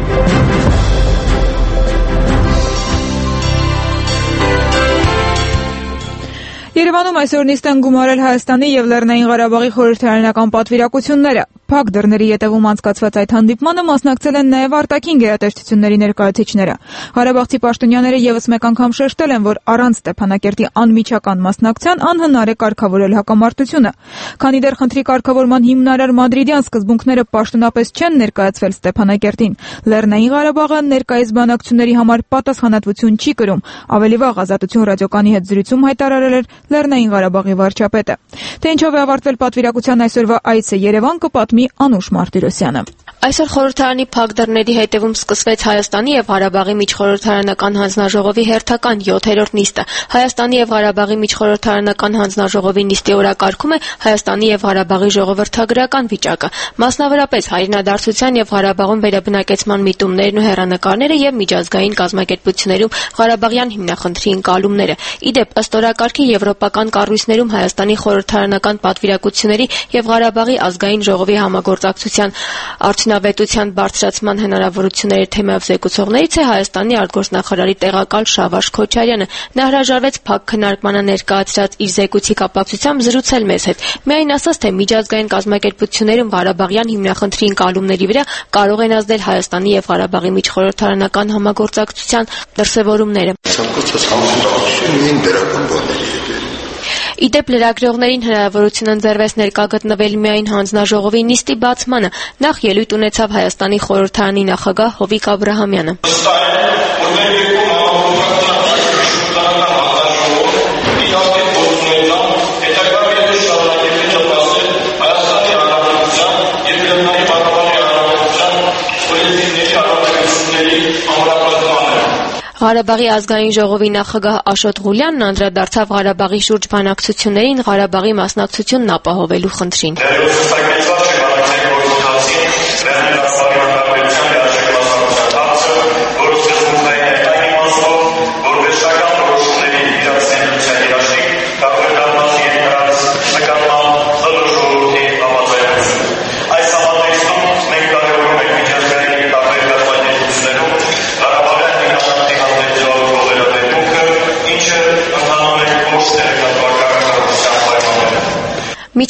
Speaker 1: Երևանում այսօր նիստ են գումարել Հայաստանի եւ Լեռնային Ղարաբաղի խորհրդարանական պատվիրակությունները։ Փակ դռների ետևում անցկացված այդ հանդիպմանը մասնակցել են նաև արտաքին գերատեսչությունների ներկայացուցիչները։ Ղարաբաղցի պաշտոնյաները եւս մեկ անգամ շեշտել են, որ առանց Ստեփանակերտի անմիջական մասնակցության անհնար է կարգավորել հակամարտությունը։ Քանի դեռ խնդրի կարգավորման հիմնարար մադրիդյան սկզբունքները պաշտոնապես չեն ներկայացվել Ստեփանակերտին, Լեռնային Ղարաբաղը ներկայիս բանակցությունների համար պատասխանատվություն չի կրում, ավելի վաղ Ազատություն ռադիոկայանի հետ զրույցում հայտարարել էր Լեռնային Ղարաբաղի վարչապետը։ Թե ինչով է ավարտվել պատվիրակության այսօրվա այցը Երևան, կպատմի Անուշ Մարտիրոսյանը։
Speaker 14: Այսօր խորհրդարանի փակ դռների հետևում սկսվեց Հայաստանի եւ Ղարաբաղի միջխորհրդարանական հանձնաժողովի հերթական յոթերորդ նիստը։ Հայաստանի եւ Ղարաբաղի միջխորհրդարանական հանձնաժողովի նիստի օրակարգում է Հայաստանի եւ Ղարաբաղի ժողովրդագրական վիճակը, մասնավորապես հայրենադարձության եւ Ղարաբաղում վերաբնակեցման միտումներն ու հեռանկարները եւ միջազգային կազմակերպություններում Ղարաբաղյան հիմնախնդրի ընկալումները։ Իդեպ ըստ օրակարգի եվրոպական կառույցներում Հայաստանի խորհրդարանական պատվիրակությունների եւ Ղարաբաղի ազգային ժողովի համագործակցության արդյունավետության բարձրացման հնարավորությունների թեմայով զեկուցողներից է Հայաստանի արտգործնախարարի տեղակալ Շավարժ Քոչարյանը։ Նա հրաժարվեց փակ քննարկմանը ներկայացրած իր զեկույցի կապակցությամբ զրուցել մեզ հետ։ Միայն ասաց, թե միջազգային կազմակերպություններում Ղարաբաղյան հիմնախնդրի ընկալումների վրա կարող են ազդել Հայաստանի եւ Ղարաբաղի միջխորհրդարանական համագործակցության դրսևորումները։ Իդեպ լրագրողներին հնարավորություն ընձեռվեց ներկա գտնվել միայն հանձնաժողովի նիստի բացմանը։ Նախ ելույթ ունեցավ Հայաստանի խորհրդարանի նախագահ Հովիկ Աբրահամյանը։ Ղարաբաղի ազգային ժողովի նախագահ Աշոտ Ղուլյանն անդրադարձավ Ղարաբաղի շուրջ բանակցություններին Ղարաբաղի մասնակցությունն ապահովելու խնդրին։ Միջխորհրդարանական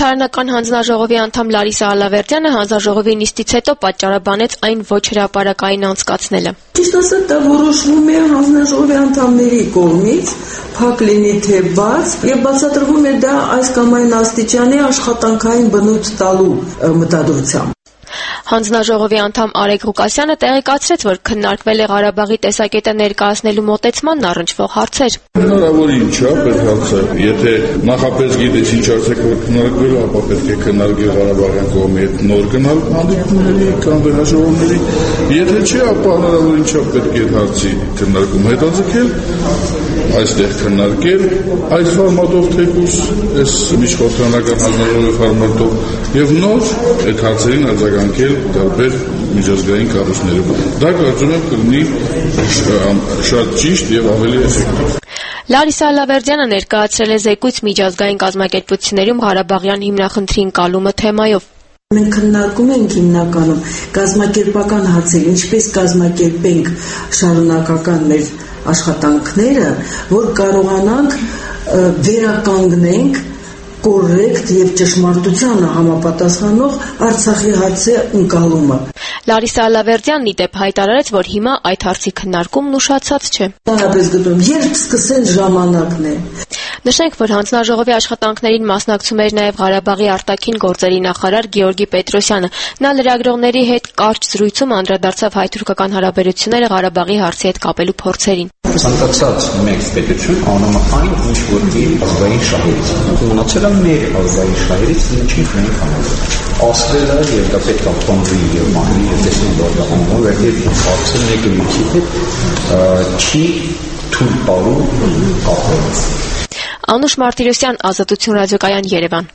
Speaker 14: Խորհրդարանական հանձնաժողովի անդամ Լարիսա Ալավերդյանը հանձնաժողովի նիստից հետո պատճառաբանեց այն ոչ հրապարակային անցկացնելը։
Speaker 15: Ճիշտ ասած, դա որոշվում է հանձնաժողովի անդամների կողմից, փակ լինի թե բաց, եւ բացատրվում է դա այս կամ այն աստիճանի աշխատանքային բնույթ տալու մտադրությամբ։
Speaker 14: Հանձնաժողովի անդամ Արեգ Ղուկասյանը տեղեկացրեց, որ քննարկվել է Ղարաբաղի տեսակետը ներկայացնելու մոտեցմանն առնչվող հարցեր։
Speaker 10: Հնարավոր ինչ է պետք հարցը, եթե նախապես գիտես ինչ հարցեր քննարկվել, ապա պետք է քննարկել Ղարաբաղյան կողմի հետ նոր գնալ հանդիպումների կամ վերաժողովների, եթե չէ, ապա հնարավոր ինչ է պետք է այդ հարցի քննարկում հետաձգել, այստեղ քննարկել այս ֆորմատով թեկուզ, այս միջխորհրդարանական հանձնաժողովի ֆորմատով եւ նոր այդ հարցերին արձագանքել տարբեր միջազգային կառույցներում։ Դա կարծում եմ կլինի շատ ճիշտ եւ ավելի էֆեկտիվ։
Speaker 14: Լարիսա Ալավերդյանը ներկայացրել է զեկույց միջազգային կազմակերպություններում Ղարաբաղյան հիմնախնդրի ընկալումը թեմայով։
Speaker 15: Մենք քննարկում ենք հիմնականում կազմակերպական հարցեր, ինչպես կազմակերպենք շարունակական մեր աշխատանքները, որ կարողանանք վերականգնենք կորեկտ եւ ճշմարտությանը համապատասխանող Արցախի հարցի ընկալումը։
Speaker 14: Լարիսա Ալավերդյանն ի դեպ հայտարարեց, որ հիմա այդ հարցի քննարկումն ուշացած չէ։
Speaker 15: Տարապես գտնում, երբ սկսեն ժամանակն է։
Speaker 14: Նշենք, որ հանձնաժողովի աշխատանքներին մասնակցում էր նաև Ղարաբաղի արտաքին գործերի նախարար Գեորգի Պետրոսյանը։ Նա լրագրողների հետ կարճ զրույցում անդրադարձավ հայ-թուրքական հարաբերությունները Ղարաբաղի հարցի հետ կապելու փորձերին։
Speaker 16: Ցանկացած մեծ պետություն անում է այն, ինչ որ իր ազգային շահերից։ Մնացել է մեր ազգային շահերից, ինչին մենք համաձայն։ Ասվել է եւ դա պետք է փոխվի եւ մահի եւ տեսնում որ դա անում է եւ հարցը մեկը մյուսի հետ չի թույլ տալու կապել։
Speaker 14: Անուշ Մարտիրոսյան, Ազատություն ռադիոկայան, Երևան։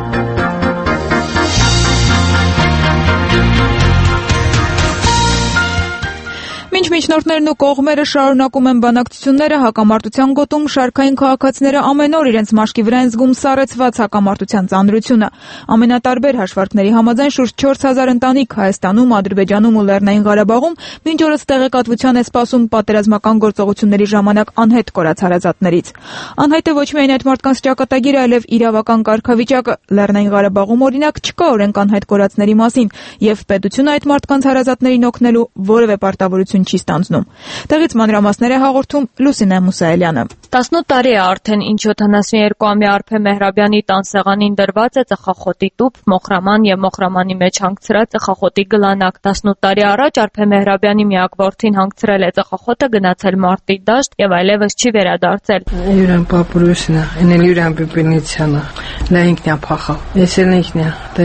Speaker 1: Մինչ միջնորդներն ու կողմերը շարունակում են բանակցությունները, հակամարտության գոտում շարքային քաղաքացիները ամեն օր իրենց մաշկի վրա են զգում սառեցված հակամարտության ծանրությունը։ Ամենատարբեր հաշվարկների համաձայն շուրջ չորս հազար ընտանիք Հայաստանում, Ադրբեջանում ու Լեռնային Ղարաբաղում մինչ օրս տեղեկատվության է սպասում պատերազմական գործողությունների ժամանակ անհետ կորած հարազատներից։ Անհայտ է ոչ միայն այդ մարդկանց ճակատագիրը, այլև իրավական կարգավիճակը։ Լեռնային Ղարաբաղում օրինակ չկա օրենք անհայտ կորածների մասին, եւ պետությունը այդ մարդկանց հարազատներին օգնելու որևէ պարտավորություն չի ստանձնում։ Տեղից մանրամասներ է հաղորդում Լուսինե Մուսայելյանը։
Speaker 17: տասնութ տարի է արդեն ինչ յոթանասունյոթ-ամյա Արփե Մեհրաբյանի տան սեղանին դրված է ծխախոտի տուփ, մոխրաման եւ մոխրամանի մեջ հանգցրած ծխախոտի գլանակ։ տասնութ տարի առաջ Արփե Մեհրաբյանի միակ որդին հանգցրել է ծխախոտը, գնացել մարտի դաշտ եւ այլևս չի վերադարձել։
Speaker 18: Յուրան պապրուսնա, էնել յուրան պիպինիցյանը, նա ինքնա փախավ։ Էսել ինքնա, դե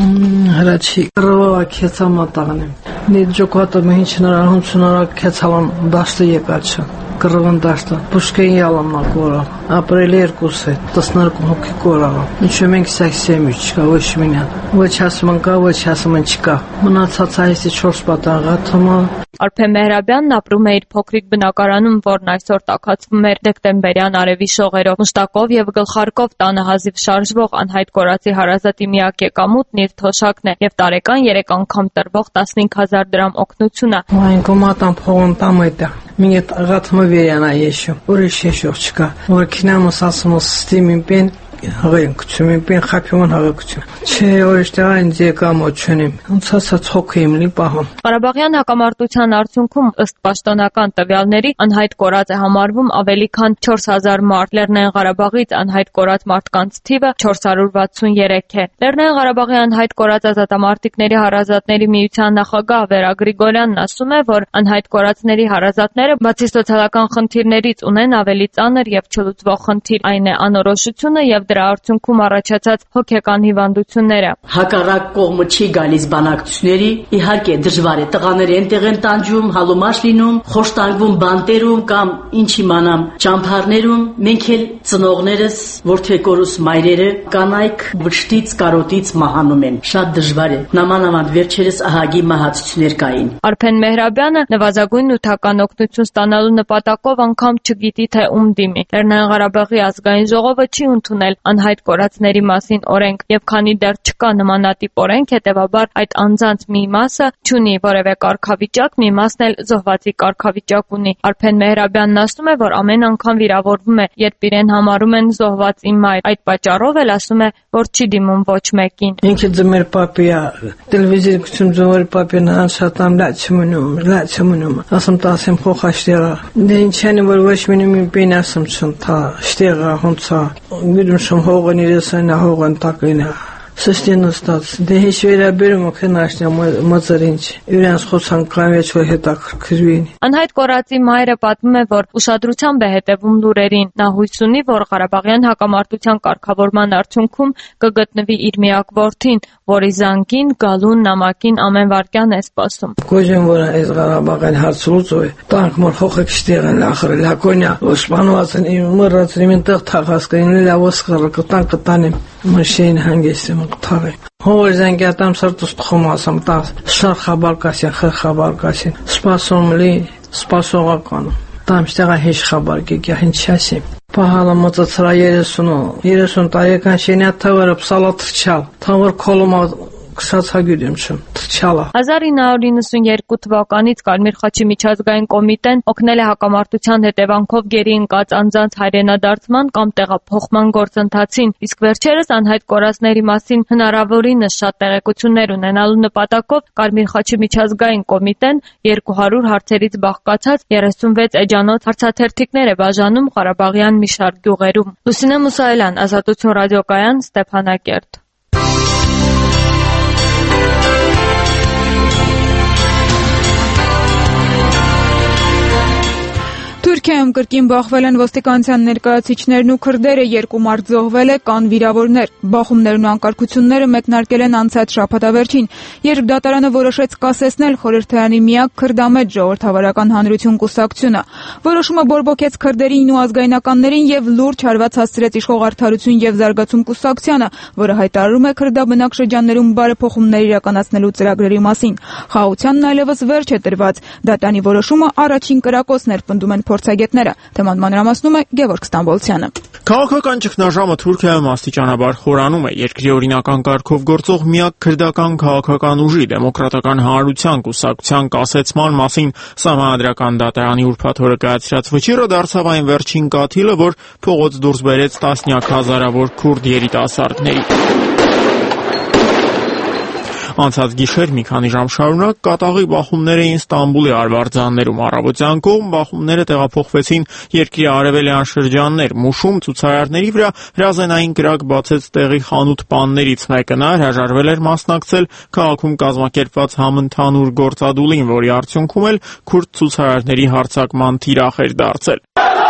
Speaker 18: հրաչի ռովա քեցամատաղնեմ։ Նի ջոկոտը մինչ նարան ցնորա քեցալան դաշտը եկաչը։ Կռվն դաշտը, բուշկեին յալամնա կորա, ապրել երկուս է, տասնարկու հոգի կորա, ինչու մենք սեքսեմի չկա, ոչ մինան, ոչ հասման կա, ոչ հասման չկա, մնացած այսի չորս պատաղա թմա։
Speaker 17: Արփե Մեհրաբյանն ապրում է իր փոքրիկ բնակարանում, որն այսօր տաքացվում էր դեկտեմբերյան արևի շողերով, մշտակով եւ գլխարկով տանը հազիվ շարժվող անհայտ կորածի հարազատի միակ եկամուտն իր թոշակն է եւ տարեկան երեք անգամ տրվող տասնհինգ հազար դրամ օգնությունը։
Speaker 18: Այն կոմատան փողոն տամ այդա։ Մինչ ղաթմը վերանա եշո, ուրիշ եշող չկա։ Որ քինամս ասում ստիմին պեն հղենքություն, պեն խափյոն հղենքություն։ Չէ, օրիշտեղ այն ձեկամոչունիմ, ընցասա ցոքիմ լի պահում։
Speaker 17: Ղարաբաղյան հակամարտության արդյունքում ըստ պաշտոնական տվյալների անհայտ կորած է համարվում ավելի քան չորս հազար մարդ։ Լեռնային Ղարաբաղից անհայտ կորած մարդկանց թիվը չորս հարյուր վաթսուներեք է։ Լեռնային Ղարաբաղի անհայտ կորած ազատամարտիկների հարազատների միության նախագահ Վերա Գրիգորյանն ասում է, որ անհայտ կորածների հարազատները բացի սոցիալական խնդիրներից ունեն ավելի ծանր եւ չլուծվող խնդիր, այն է անորոշությունը եւ դրա արդյունքում առաջացած հոգեկան հիվանդությունները։
Speaker 19: Հակառակ կողմը չի գալիս բանակցությունների, իհարկե դժվար է, տղաները այնտեղ են տանջում, հալոմաշ լինում, խոշտանգվում բանտերում կամ ինչ իմանամ ճամփարներում, մենք էլ ծնողներս, որդեկորուս մայրերը կանայք վշտից, կարոտից մահանում են։ Շատ դժվար է։ Նամանավանդ վերջերս ահագի մահացություններ կային։
Speaker 17: Արփեն Մեհրաբյանը նվազագույն նյութական օգնություն ստանալու նպատակով անգամ չգիտի թե ում դիմի։ Լեռնային Ղարաբաղի ազգային ժողովը չի ընդունել անհայտ կորածների մասին օրենք, եւ քանի դեռ չկա նմանատիպ օրենք, հետեւաբար այդ անձանց մի մասը չունի որևէ կարգավիճակ, մի մասն էլ զոհվածի կարգավիճակ ունի։ Արփեն Մեհրաբյանն ասում է, որ ամեն անգամ վիրավորվում է, երբ իրեն համարում են զոհվածի մայր։ Այդ պատճառով էլ ասում է, որ չի դիմում ոչ մեկին։
Speaker 18: Ինքը ձմեր պապիա, տելևիզիա գցում ձմեր պապին անցատամ լաչմնում, լաչմնում։ Ասում տասեմ խոխաշտերա։ Դե ինչանի որ ոչ մինիմում պին ասում չն թա, շտերա հոնցա։ Գիտում շում հողն իրեսն հողն տակինա։ Սստենը ստաց, դե հիշ վերաբերում քնաշնյա մածարինչ, իրենց խոսանքան մեջ որ հետաքրքրվին։
Speaker 17: Անհայտ կորածի մայրը պատմում է, որ ուշադրությամբ է հետևում լուրերին։ Նա հույս ունի, որ Ղարաբաղյան հակամարտության կարգավորման արդյունքում կգտնվի իր միակ որդին, որի զանգին, գալուն, նամակին ամեն վարքյան է սպասում։
Speaker 18: Կոժեն որ այս Ղարաբաղյան հարցլուծո է, տանք մոր հողեք շտեղն ախր լակոնյա, օսմանվածն իմ մռածն իմ տեղ թաղասկին լավոս կտան կտանեմ, մշին հանգեսեմ Թաղի։ Հոր զանգատամ սրտուս թխոմասամ տաս, շար խաբարկասին, խր խաբարկասին, սպասում լի, սպասողական, տամ շտեղա հեշ խաբարկի, գյա հին չասի։ Պահալը մծծրա երեսունու, երեսուն տարեկան շենյա թվերը պսալա թրչալ, թվեր կոլումա կսացագյուդեմ չմ, թրչալա։
Speaker 17: հազար ինը հարյուր նվաթ թվականից Կարմիր խաչի միջազգային կոմիտեն օգնել է հակամարտության հետևանքով գերի ընկած անձանց հայրենադարձման կամ տեղափոխման գործընթացին, իսկ վերջերս անհայտ կորածների մասին հնարավորինս շատ տեղեկություններ ունենալու նպատակով Կարմիր խաչի միջազգային կոմիտեն երկու հարյուր հարցերից բաղկացած երեսունվեց էջանոց հարցաթերթիկներ է բաժանում Ղարաբաղյան մի շարք գյուղերում։ Լուսինե Մուսայելյան, Ազատություն ռադիոկայան, Ստեփանակերտ։
Speaker 1: Թուրքիայում կրկին բախվել են ոստիկանության ներկայացուցիչներն ու քրդերը, երկու մարդ զոհվել է, կան վիրավորներ։ Բախումներն ու անկարգությունները մեկնարկել են անցած շաբաթավերջին, երբ դատարանը որոշեց կասեցնել խորհրդարանի միակ քրդամետ ժողովրդավարական հանրություն կուսակցությունը։ Որոշումը բորբոքեց քրդերին ու ազգայնականներին եւ լուրջ հարված հասցրեց իշխող Արդարություն եւ զարգացում կուսակցությանը, որը հայտարարում է քրդաբնակ շրջաններում բարեփոխումներ իրականացնելու ծրագրերի մասին։ Խաղաղությանն այլևս վերջ է տրված։ Դատարանի որոշումը առաջին կրակոցն էր, պնդում են փորձագետները։ Թեման մանրամասնում է Գևորգ Ստամբոլցյանը։
Speaker 3: Քաղաքական ճգնաժամը Թուրքիայում աստիճանաբար խորանում է։ Երկրի օրինական կարգով գործող միակ քրդական քաղաքական ուժի Դեմոկրատական հանրության կուսակցության կասեցման մասին Սահմանադրական դատարանի ուրբաթ օրը կայացրած վճիռը դարձավ այն վերջին կաթիլը, որ փողոց դուրս բերեց տասնյակ հազարավոր քուրդ երիտասարդների։ Անցած գիշեր մի քանի ժամ շարունակ կատաղի բախումներ էին Ստամբուլի արվարձաններում։ Առավոտյան կողմ բախումները տեղափոխվեցին երկրի արևելյան շրջաններ։ Մուշում ցուցարարների վրա հրազենային կրակ բացեց տեղի խանութ պաններից մեկը։ Նա հրաժարվել էր մասնակցել քաղաքում կազմակերպված համընդհանուր գործադուլին, որի արդյունքում էլ քուրդ ցուցարարների հարձակման թիրախ էր դարձել։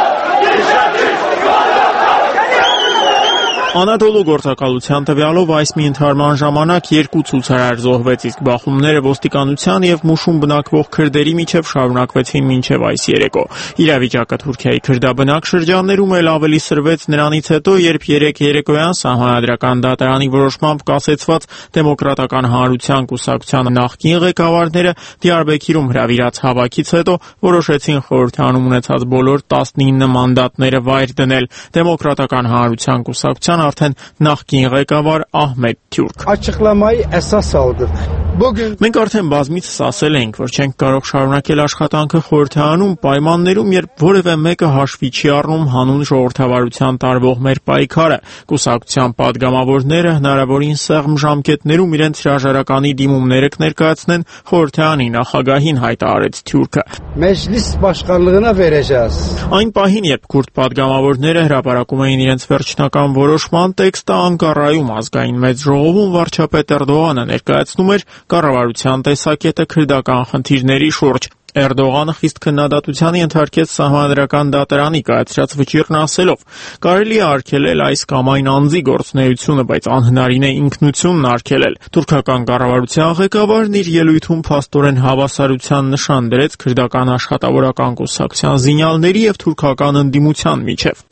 Speaker 3: Անադոլու գործակալության տվյալով այս մի ընդհարման ժամանակ երկու ցուցարար զոհվեց, իսկ բախումները ոստիկանության եւ Մուշում բնակվող քրդերի միջև շարունակվեցին մինչև այս երեկո։ Իրավիճակը Թուրքիայի քրդաբնակ շրջաններում էլ ավելի սրվեց նրանից հետո, երբ երեկ երեկոյան Սահմանադրական դատարանի որոշմամբ կասեցված Դեմոկրատական հանրության կուսակցության նախկին ղեկավարները Դիարբեքիրում հրավիրած հավաքից հետո որոշեցին խորհրդարանում ունեցած բոլոր տասնինը մանդատները վայր դնել։ Դեմոկրատական հանրության կուսակցության արդեն նախկին ղեկավար Ահմեդ Թյուրք։
Speaker 20: Açıklamayı esas aldı. Bugün
Speaker 3: Մենք արդեն բազմիցս ասել ենք, որ չենք կարող շարունակել աշխատանքը խորհրդարանում պայմաններում, երբ որևէ մեկը հաշվի չի առնում հանուն ժողովրդավարության տարվող մեր պայքարը։ Կուսակցության падգամավորները հնարավորին սեղմ ժամկետներում իրենց հրաժարականի դիմումները կներկայացնեն խորհրդարանի նախագահին, հայտարարեց Թյուրքը։
Speaker 20: Meclis başkanlığına vereceğiz.
Speaker 3: Այն պահին, երբ քուրդ падգամավորները հրապարակում էին իրենց վերջնական որոշման տեքստը, Անկարայում ազգային մեծ ժողովում վարչապետ Էրդողանը ներկայացնում էր կառավարության տեսակետը քրդական խնդիրների շուրջ։ Էրդողանը խիստ քննադատությանի ենթարկեց Սահմանադրական դատարանի կայացրած վճիռն ասելով. կարելի է արգելել այս կամ այն անձի գործունեությունը, բայց անհնարին է ինքնությունն արգելել։ Թուրքական կառավարության ղեկավարն իր ելույթում փաստորեն հավասարության նշան դրեց քրդական աշխատավորական կուսակցության զինյալների եւ թուրքական ընդդիմության միջև։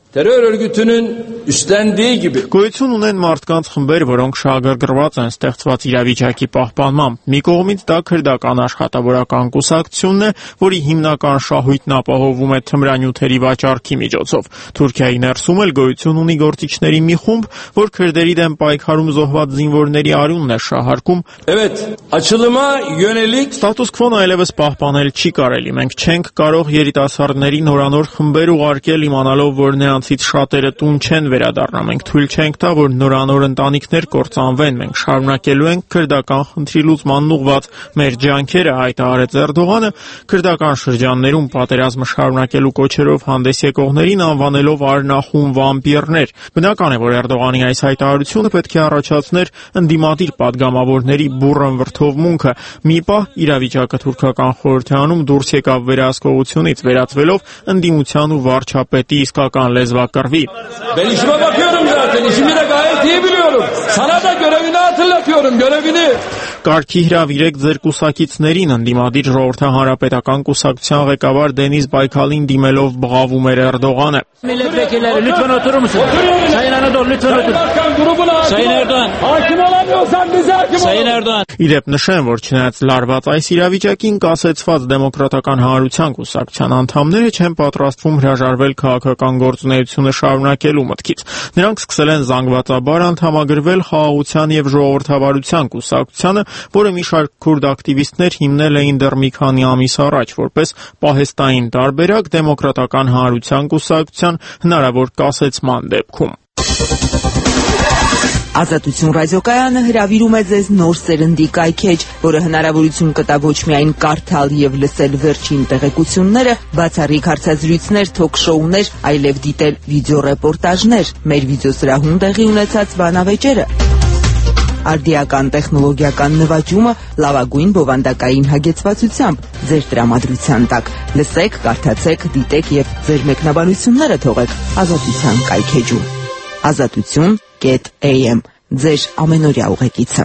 Speaker 21: terör örgütünün üstlendiği gibi
Speaker 22: Գոյություն ունեն մարդկանց խմբեր, որոնք շահագրգռված են ստեղծված իրավիճակի պահպանմամբ։ Մի կողմից դա քրդական աշխատավորական կուսակցությունն է, որի հիմնական շահույթն ապահովում է թմրանյութերի վաճառքի միջոցով։ Թուրքիայի ներսում էլ գոյություն ունի գործիչների մի խումբ, որ քրդերի դեմ պայքարում զոհված զինվորների արյունն է շահարկում։
Speaker 21: Evet, açılıma yönelik
Speaker 22: Ստատուս քվոն այլևս պահպանել չի կարելի։ Մենք չենք կարող երիտասարդների նորանոր խմբեր ուղարկել իմանալով, որ նրանցից շատերը տուն չեն վերադառնա։ Մենք թույլ չենք տա, որ նորանոր ընտանիքներ կործանվեն։ Մենք շարունակելու ենք քրդական խնդրի լուծմանն ուղղված մեր ջանքերը, հայտարարեց Էրդողանը, քրդական շրջաններում պատերազմը շարունակելու կոչերով հանդես եկողներին անվանելով արնախում վամպիրներ։ Բնական է, որ Էրդողանի այս հայտարարությունը պետք է առաջացներ ընդդիմադիր падգամավորների բուռն վրդովմունքը։ Մի պահ իրավիճակը թուրքական խորհրդանում դուրս եկավ վերահսկողությունից, վերածվելով ընդդիմության ու վարչապետի իսկական լեզվակռվի։
Speaker 21: Ben işime bakıyorum zaten. İşimi de gayet iyi biliyorum. Sana da görevini hatırlatıyorum. Görevini.
Speaker 22: Կարգի հրավիրեք ձեր կուսակիցներին, ընդդիմադիր ժողովրդի հանրապետական կուսակցության ղեկավար Դենիս Բայքալին դիմելով բղավում էր Էրդողանը։
Speaker 23: Milletvekilleri lütfen oturur musunuz? Sayın Anadolu lütfen oturun. Sayın Erdoğan.
Speaker 21: Hakim olamıyorsan bize hakim ol.
Speaker 23: Sayın Erdoğan.
Speaker 22: Իդեպ նշեմ, որ չնայած լարված այս իրավիճակին կասեցված դեմոկրատական հանրության կուսակցության անդամները չեն պատրաստվում հրաժարվել քաղաքական գործունեությունը շարունակելու մտքից։ Նրանք սկսել են զանգվածաբար անդամագրվել խաղաղության եւ ժողովրդավարության կուսակցությանը, որը մի շարք քուրդ ակտիվիստներ հիմնել էին դեռ մի քանի ամիս առաջ, որպես պահեստային տարբերակ դեմոկրատական հանրության կուսակցության հնարավոր կասեցման դեպքում։
Speaker 24: Ազատություն ռադիոկայանը հրավիրում է ձեզ նոր սերնդի կայքեջ, որը հնարավորություն կտա ոչ միայն կարդալ եւ լսել վերջին տեղեկությունները, բացառիկ հարցազրույցներ, թոք-շոուներ, այլև դիտել վիդեոռեպորտաժներ, մեր վիդեոսրահում տեղի ունեցած բանավեճերը, արդիական տեխնոլոգիական նվաճումը լավագույն բովանդակային հագեցվածությամբ ձեր տրամադրության տակ։ Լսեք, կարդացեք, դիտեք եւ ձեր մեկնաբանությունները թողեք Ազատության կայքեջում։ Ազատություն Get A M ձեր ամենօրյա ուղեկիցը։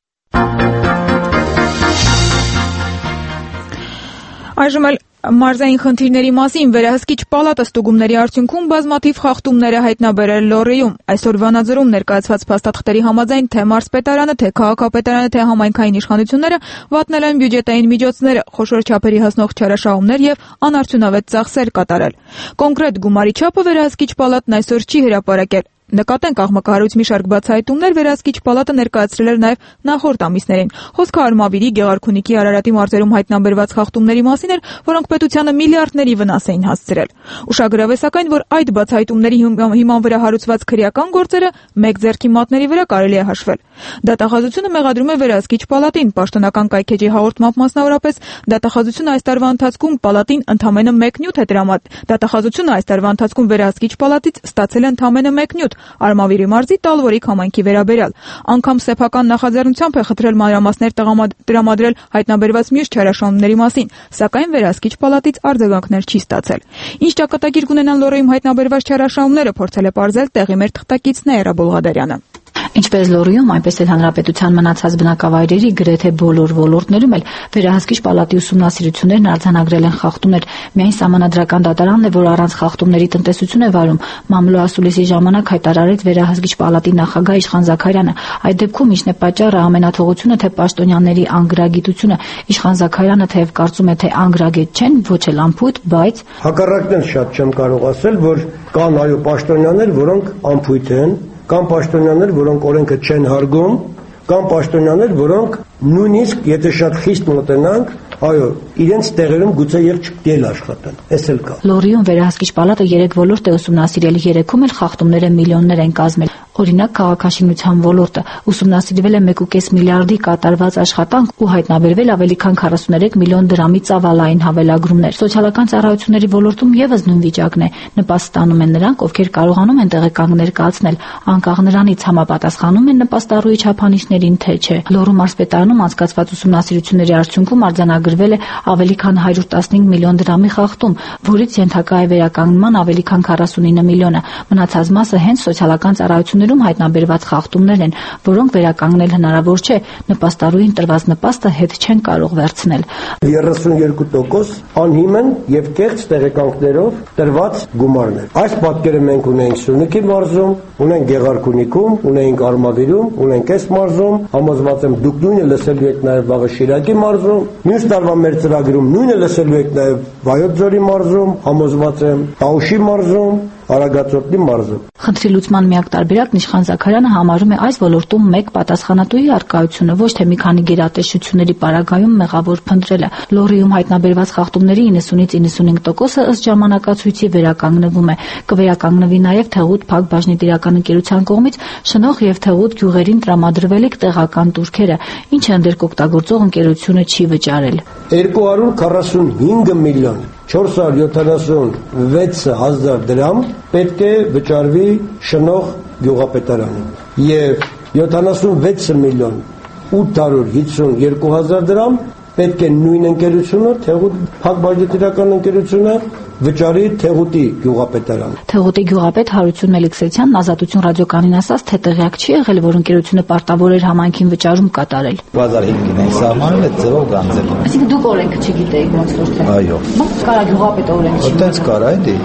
Speaker 1: Այժմ էլ մարզային խնդիրների մասին վերահսկիչ պալատը ստուգումների արդյունքում բազմաթիվ խախտումներ է հայտնաբերել Լոռիում։ Այսօր Վանաձորում ներկայացված փաստաթղթերի համաձայն թե մարզպետարանը, թե քաղաքապետարանը, թե համայնքային իշխանությունները վատնել են բյուջետային միջոցները, խոշոր չափերի հասնող չարաշահումներ եւ անարդյունավետ ծախսեր կատարել։ Կոնկրետ գումարի չափը վերահսկիչ պալատն այսօր չի հրապարակել։ Նկատենք աղմկահարույց մի շարք բացահայտումներ վերահսկիչ պալատը ներկայացրել էր նաև նախորդ ամիսներին։ Խոսքը Արմավիրի, Գեղարքունիքի, Արարատի մարզերում հայտնաբերված խախտումների մասին էր, որոնք պետությանը միլիարդների վնաս էին հասցրել։ Ուշագրավ է սակայն, որ այդ բացահայտումների հիման վրա հարուցված քրեական գործերը մեկ ձեռքի մատների վրա կարելի է հաշվել։ Դատախազությունը մեղադրում է վերահսկիչ պալատին, պաշտոնական կայքեջի հաղորդմամբ մասնավորապես դատախազությունը այս տարվա ընթացքում պալատին ընդամենը մեկ նյութ է տրամադրել։ Դատախազությունը այս տարվա ընթացքում վերահսկիչ պալատից ստացել է ընդամենը մեկ նյութ Արմավիրի մարզի Տալվորիկ համայնքի վերաբերյալ։ Անգամ սեփական նախաձեռնությամբ է խնդրել մանրամասներ տրամադրել հայտնաբերված մյուս չարաշահումների մասին, սակայն վերահսկիչ պալատից արձագանքներ չի ստացել։ Ինչ ճակատագիր կունենան Լոռիում հայտնաբերված չարաշահումները, փորձել է պարզել տեղի մեր թղթակիցն Էրա Բոլղադարյանը։
Speaker 25: Ինչպես Լոռիում, այնպես էլ հանրապետության մնացած բնակավայրերի գրեթե բոլոր ոլորտներում էլ վերահսկիչ պալատի ուսումնասիրություններն արձանագրել են խախտումներ։ Միայն Սահմանադրական դատարանն է, որ առանց խախտումների տնտեսություն է վարում։ Մամլո ասուլիսի ժամանակ հայտարարեց վերահսկիչ պալատի նախագահ Իշխան Զաքարյանը։ Այդ դեպքում ինչն է պատճառը, ամենաթողությունը թե պաշտոնյաների անգրագիտությունը։ Իշխան Զաքարյանը թեև կարծում է, թե անգրագետ չեն, ոչ էլ անփույթ, բայց
Speaker 26: հակառակն էլ շատ չեմ կարող ասել, որ կան այո պաշտոնյաներ, որոնք անփույթ են, կան պաշտոնյաներ, որոնք օրենքը չեն հարգում, կան պաշտոնյաներ, որոնք նույնիսկ եթե շատ խիստ մոտենանք, այո, իրենց տեղերում գուցե եւ չկել աշխատեն։ Էս էլ կա։
Speaker 25: Լոռիում վերահսկիչ պալատը երեք ոլորտ է ուսումնասիրել, երեքում էլ խախտումները միլիոններ են կազմել։ Օրինակ քաղաքաշինության ոլորտը ուսումնասիրվել է մեկ ու կես միլիարդի կատարված աշխատանք ու հայտնաբերվել ավելի քան քառասուններեք միլիոն դրամի ծավալային հավելագրումներ։ Սոցիալական ծառայությունների ոլորտում եւս նույն վիճակն է։ Նպաստ ստանում են նրանք, ովքեր կարողանում են տեղեկանքներ կայացնել, անկախ նրանից համապատասխանում են նպաստառուի չափանիշներին, թե չէ։ Լոռու մարզպետարանում անցկացված ուսումնասիրությունների արդյունքում արձանագրվել է ավելի քան հարյուր տասնհինգ միլիոն դրամի խախտում, որից ենթակա է վերականգնման ավելի քան քառասունինը միլիոնը։ Մնացած մասը հենց սոցիալական ծառայությունների ընկերություններում հայտնաբերված խախտումներն են, որոնք վերականգնել հնարավոր չէ, նպաստառուին տրված նպաստը հետ չեն կարող վերցնել։
Speaker 26: երեսունյոթ տոկոս անհիմն եւ կեղծ տեղեկանքներով տրված գումարներ։ Այս պատկերը մենք ունենք Սյունիքի մարզում, ունենք Գեղարքունիքում, ունենք Արմավիրում, ունենք այս մարզում, համոզված եմ դուք նույնը լսելու եք նաեւ վաղը Շիրակի մարզում, մյուս տարվա մեր ծրագրում նույնը լսելու եք նաեւ Վայոց ձորի մարզում, համոզված եմ Տաուշի մարզում, Արագածոտնի մարզում։
Speaker 25: Խնդրի լուծման միակ տարբերակն Իշխան Զաքարյանը համարում է այս ոլորտում մեկ պատասխանատուի առկայությունը, ոչ թե մի քանի գերատեսչությունների պարագայում մեղավոր փնտրելը։ Լոռիում հայտնաբերված խախտումների իննսունից իննսունհինգ տոկոսը ըստ ժամանակացույցի վերականգնվում է։ Կվերականգնվի նաև Թեղուտ Փակ բաժնետիրական ընկերության կողմից շնող եւ Թեղուտ գյուղերին տրամադրվելիք տեղական տուրքերը, ինչը ընդերք օգտագործող ընկերությունը չի վճարել։
Speaker 26: երկու հարյուր քառասունհինգ միլիոն չորս հարյուր յոթանասունվեց հազար դրամ պետք է վճարվի շնող գյուղապետարանին եւ յոթանասունվեց միլիոն ութ հարյուր հիսունյոթ հազար դրամ պետք է նույն ընկերությունը Թեղուտ Փակ բաժնետիրական ընկերությունը վճարի Թեղուտի գյուղապետարանը։
Speaker 25: Թեղուտի գյուղապետ Հարություն Մելիքսեթյանն Ազատություն ռադիոկայանին ասաց, թե տեղյակ չի եղել, որ ընկերությունը պարտավոր էր համայնքին վճարում կատարել։
Speaker 2: two thousand five-ին են սահմանում այդ ձևով գանձել։
Speaker 25: Այսինքն դուք օրենքը չգիտեիք ոնց որ թե։
Speaker 2: Այո։
Speaker 25: Ոնց կարա գյուղապետը օրենքը։
Speaker 2: Այդպես կարա էլի։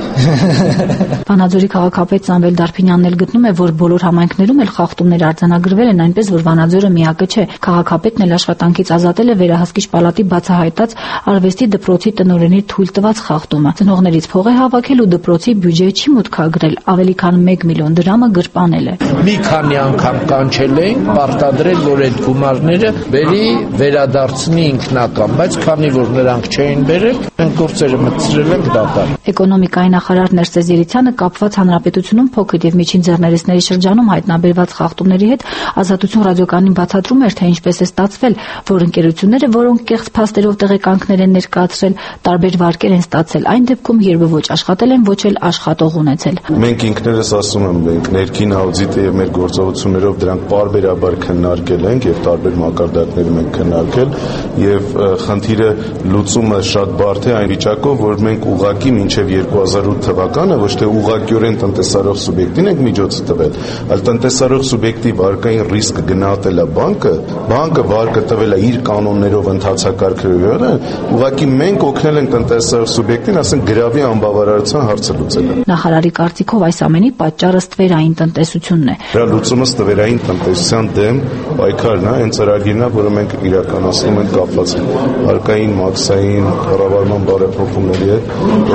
Speaker 25: Վանաձորի քաղաքապետ Սամվել Դարփինյանն էլ գտնում է, որ բոլոր համայնքներում էլ խախտումներ արձանագրվել են, այնպես որ Վանաձորը միակը չէ։ Քաղաքապետն էլ աշխատանքից ազատել է վերահսկիչ պալատի բացահայտած արվեստի դպրոցի տնօրենի թույլ տված խախտումը։ Ծնողներից փող է հավաքել ու դպրոցի բյուջե չի մուտքագրել, ավելի քան մեկ միլիոն դրամը գրպանել է։
Speaker 4: Մի քանի անգամ կանչել էին, պարտադրել, որ այդ գումարները բերի վերադարձնի ինքնական, բայց քանի որ նրանք չէին բերել, այն գործերը մտցրել են դատարկ։
Speaker 25: Էկոնոմիկայի նախարար Ներսես Երիցյանը կապված հանրապետությունում փոքր եւ միջին ձեռներեցների շրջանում հայտնաբերված խախտումների հետ Ազատություն ռադիոկայանին բացատրում էր, թե ինչպես է ստացվել, որ ընկերությունները, որոնք կեղծ փաստերով տեղեկանքներ են ներկայացրել, տարբեր վարկեր են ստացել այն դեպքում, երբ ոչ աշխատել են, ոչ էլ աշխատող ունեցել։
Speaker 5: Մենք ինքներս ասում եմ, մենք ներքին աուդիտը եւ մեր գործողություններով դրանք պարբերաբար քննարկել ենք եւ տարբեր մակարդակներում ենք քննարկել եւ խնդիրը լուծումը շատ բարդ է այն վիճակով, որ մենք ուղղակի մինչեւ երկու հազար ութ թվականը ոչ թե ուղղակիորեն տնտեսարող սուբյեկտին ենք միջոցը տվել, այլ տնտեսարող սուբյեկտի վարկային ռիսկ գնահատել է բանկը, բանկը վարկը տվել է իր կանոններով ընթացակարգերով, ուղղակի մենք օգնել ենք տնտեսարող սուբյեկտին, ասենք գրավի անբավարարության հարցը լուծելը։
Speaker 25: Նախարարի կարծիքով այս ամենի պատճառը ստվերային տնտեսությունն է։
Speaker 5: Դրա լուծումը ստվերային տնտեսության դեմ պայքարն է, այն ծրագիրն է, որը մենք իրականացնում ենք կապված հարկային, մաքսային կառավարման բարեփոխումների հետ։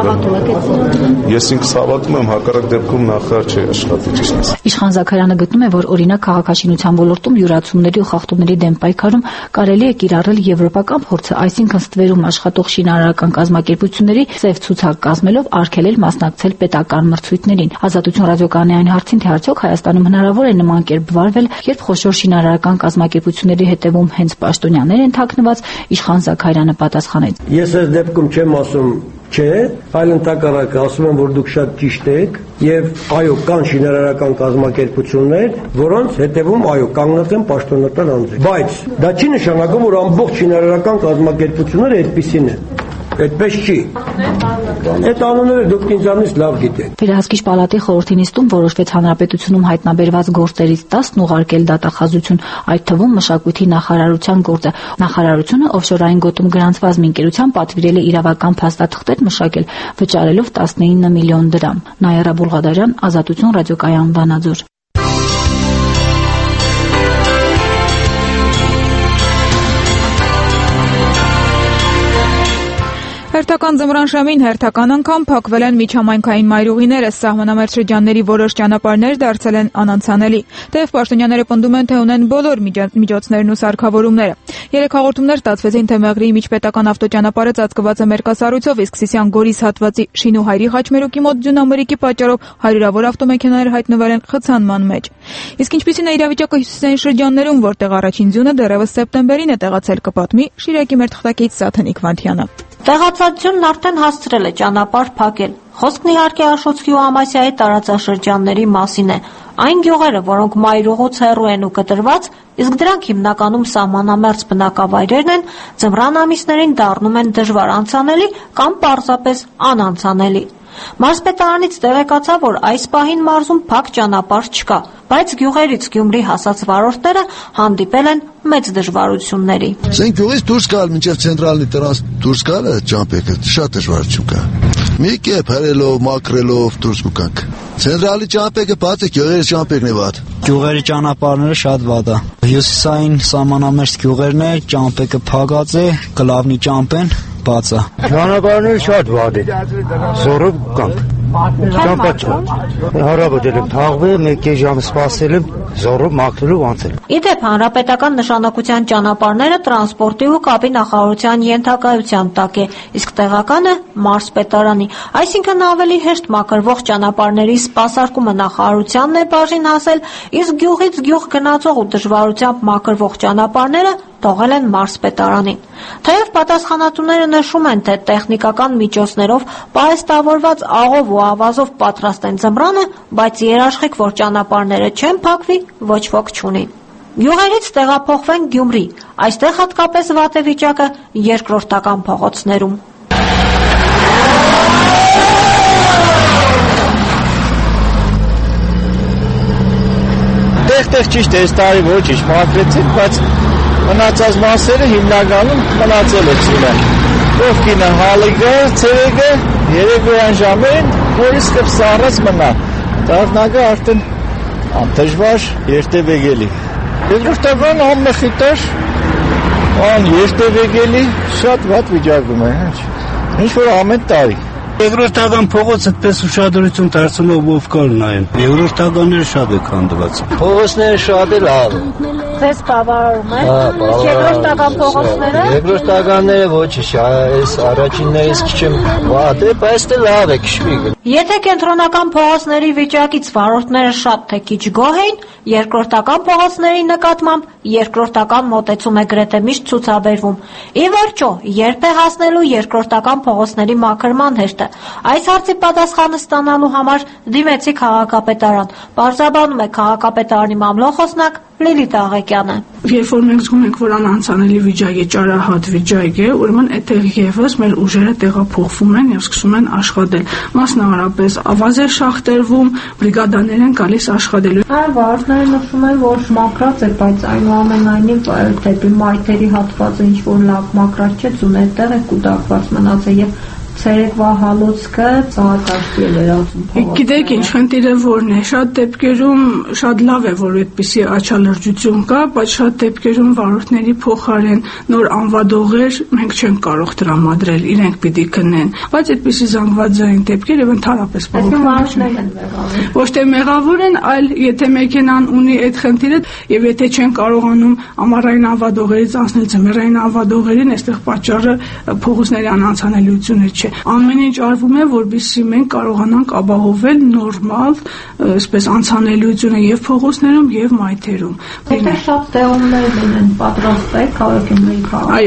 Speaker 5: Ես ինքս հավատում եմ, հակառակ դեպքում նախարար չի աշխատի ճիշտ ասած։
Speaker 25: Իշխան Զաքարյանը գտնում է, որ օրինակ քաղաքաշինության ոլորտում յուրացումների ու խախտումների դեմ պայքարում կարելի է կիրառել եվրոպական փորձը, այսինքն ստվերում աշխատող շինարարական կազմակերպությունների ծև ցուցակ կազմելով արգելել մասնակցել պետական մրցույթներին։ Ազատություն ռադիոկայանի այն հարցին, թե արդյոք Հայաստանում հնարավոր է նման կերպ վարվել, երբ խոշոր շինարարական կազմակերպությունների հետևում հենց պաշտոնյաներ են թաքնված, Իշխան Զաքարյանը պատասխանեց.
Speaker 26: Ես այս դեպքում չեմ ասում չէ, այլ ընդհակառակը ասում եմ, որ դուք շատ ճիշտ եք եւ այո, կան շինարարական կազմակերպություններ, որոնց հետևում այո, կանգնած են պաշտոնական անձեր։ Բայց դա չի նշանակում, որ ամբողջ շինարարական կազմակերպությունները այդպիսին են։ Այդպես չի։ Այդ անունները դուք ինձանից լավ գիտեք։
Speaker 25: Վերահսկիչ պալատի խորհրդի նիստում որոշվեց հանրապետությունում հայտնաբերված գործերից տասն ուղարկել դատախազություն, այդ թվում մշակույթի նախարարության գործը։ Նախարարությունը օֆշորային գոտում գրանցված մի ընկերության պատվիրել է իրավական փաստաթղթեր մշակել, վճարելով տասնինը միլիոն դրամ։ Նաիրա Բուլղադարյան, Ազատություն ռադիոկայան, Վանաձոր։
Speaker 1: Հերթական ձմռան շեմին հերթական անգամ փակվել են միջհամայնքային մայրուղիները, սահմանամերձ շրջանների որոշ ճանապարհներ դարձել են անանցանելի։ Թեև պաշտոնյաները պնդում են, թե ունեն բոլոր միջոցներն ու սարքավորումները։ Երեք հաղորդումներ ստացվեցին, թե Մեղրիի միջպետական ավտոճանապարհը ծածկված է մերկասառույցով, իսկ Սիսիան-Գորիս հատվածի Շինուհայրի խաչմերուկի մոտ ձյունամրրիկի պատճառով հարյուրավոր ավտոմեքենաներ հայտնվել են խցանման մեջ։ Իսկ ինչպիսին է իրավիճակը հյուսիսային շրջաններում, որտեղ առաջին ձյունը դեռևս սեպտեմբերին է տեղացել, կպատմի Շիրակի մեր թղթակից Սաթենիկ Վանթյանը։
Speaker 6: Տեղացածությունն արդեն հասցրել է ճանապարհ փակել։ Խոսքն իհարկե Աշոտսկի ու Ամասիայի տարածաշրջանների մասին է։ Այն գյուղերը, որոնք մայրուղուց հեռու են ու կտրված, իսկ դրանք հիմնականում սահմանամերձ բնակավայրերն են, ձմռան ամիսներին դառնում են դժվար անցանելի կամ պարզապես անանցանելի։ Մարզպետարանից տեղեկացա, որ այս պահին մարզում փակ ճանապարհ չկա, բայց գյուղերից Գյումրի հասած վարորդները հանդիպել են մեծ դժվարությունների։
Speaker 7: Ասենք գյուղից դուրս գալ մինչև ցենտրալի տրանս դուրս գալը ճամփեքը շատ դժվարություն կա։ Մի կեփ հրելով, մաքրելով դուրս գուկանք։ Ցենտրալի ճամփեքը բաց է, գյուղերի ճամփեքն է վատ։
Speaker 8: Գյուղերի ճանապարհները շատ վատ է։ Հյուսիսային սահմանամերձ գյուղերն է, ճամփեքը փակած է, գլավնի ճամփեն բաց է։
Speaker 9: Ճանապարհները շատ վատ է։ Զորով կանք։ Ճամփա հարաբերել եմ թաղվել, մեկ ժամ սպասել եմ, զորով մաքրելով անցել։
Speaker 6: Իդեպ հանրապետական նշանակության ճանապարհները տրանսպորտի ու կապի նախարարության ենթակայության տակ է, իսկ տեղականը մարզպետարանի, այսինքն ավելի հեշտ մաքրվող ճանապարհների սպասարկումը նախարարությանն է բաժին հասել, իսկ գյուղից գյուղ գնացող ու դժվարությամբ մաքրվող ճանապարհները թողել են մարզպետարանին։ Թեև պատասխանատուները նշում են, թե տեխնիկական միջոցներով պահեստավորված աղով ու ավազով պատրաստ են ձմռանը, բայց երաշխիք, որ ճանապարհները չեն փակվի, ոչ ոք չունի։ Գյուղերից տեղափոխվենք Գյումրի, այստեղ հատկապես վատ է վիճակը երկրորդական փողոցներում։
Speaker 8: Տեղ-տեղ ճիշտ է, այս տարի ոչինչ մաքրեցին, բայց մնացած մասերը հիմնականում մնացել է ցուրան։ Ովքինը հալիգը, ցերեգը, երեկոյան ժամերին նորից կսառած մնա։ Դառնակը արդեն դժվար երթևեկելի։ Երկրորդական ամենախիտար ան երթևեկելի շատ վատ վիճակում է, ինչ որ ամեն տարի։
Speaker 20: Երկրորդական փողոցը այդպես ուշադրություն դարձնող ով կար նայեն։ Երկրորդականները շատ է քանդված։
Speaker 8: Փողոցները շատ է լավ։
Speaker 6: Ձեզ բավարարում է։ Երկրորդական փողոցները։
Speaker 8: Երկրորդականները ոչինչ, այս առաջիններից քիչ վատ է, բայց դե լավ է, քշվի։
Speaker 6: Եթե կենտրոնական փողոցների վիճակից վարորդները շատ թե քիչ գոհ էին, երկրորդական փողոցների նկատմամբ երկրորդական մոտեցում է գրեթե միշտ ցուցաբերվում։ Ի վերջո, երբ է հասնելու երկրորդական փողոցների մաքրման հերթը, այս հարցի պատասխանը ստանալու համար դիմեցի քաղաքապետարան, պարզաբանում է քաղաքապետարանի մամլոխոսնակ Լիլիթ Աղեկյանը։
Speaker 11: Երբ որ մենք զգում ենք, որ անանցանելի վիճակ է, ճարահատ վիճակ է, ուրեմն այդտեղ եւս մեր ուժերը տեղափոխվում են եւ սկսում են աշխատել։ Մասնավորապես ավազեր շախտերվում, բրիգադաներ են գալիս աշխատելու։
Speaker 6: Այո, վարորդները նշում են, որ մաքրած է, բայց այնուամենայնիվ դեպի մայթերի հատվածը ինչ որ լավ մաքրած չէ, ծուն այդտեղ է կուտակված մնացել եւ ցերեկվա հալոցքը ծաղկաշտի է լրացում։
Speaker 11: Գիտեք ինչ, խնդիրը որն է, շատ դեպքերում շատ լավ է, որ այդպիսի աչալրջություն կա, բայց շատ դեպքերում վարորդների փոխարեն նոր անվադողեր մենք չենք կարող տրամադրել, իրենք պիտի գնեն, բայց այդպիսի զանգվածային դեպքեր եւ ընդհանրապես
Speaker 6: վարորդներն են մեղավոր։
Speaker 11: Ոչ թե մեղավոր են, այլ եթե մեքենան ունի այդ խնդիրը եւ եթե չեն կարողանում ամառային անվադողերից անցնել ձմեռային անվադողերին, այստեղ պատճառը փողոցների անանցանելիությունը չէ։ Ամեն ինչ արվում է, որպեսզի մենք կարողանանք ապահովել նորմալ, այսպես անցանելիությունը եւ փողոցներում եւ մայթերում։
Speaker 6: Եթե շատ տեղումներ լինեն, պատրաստ եք քաղաքի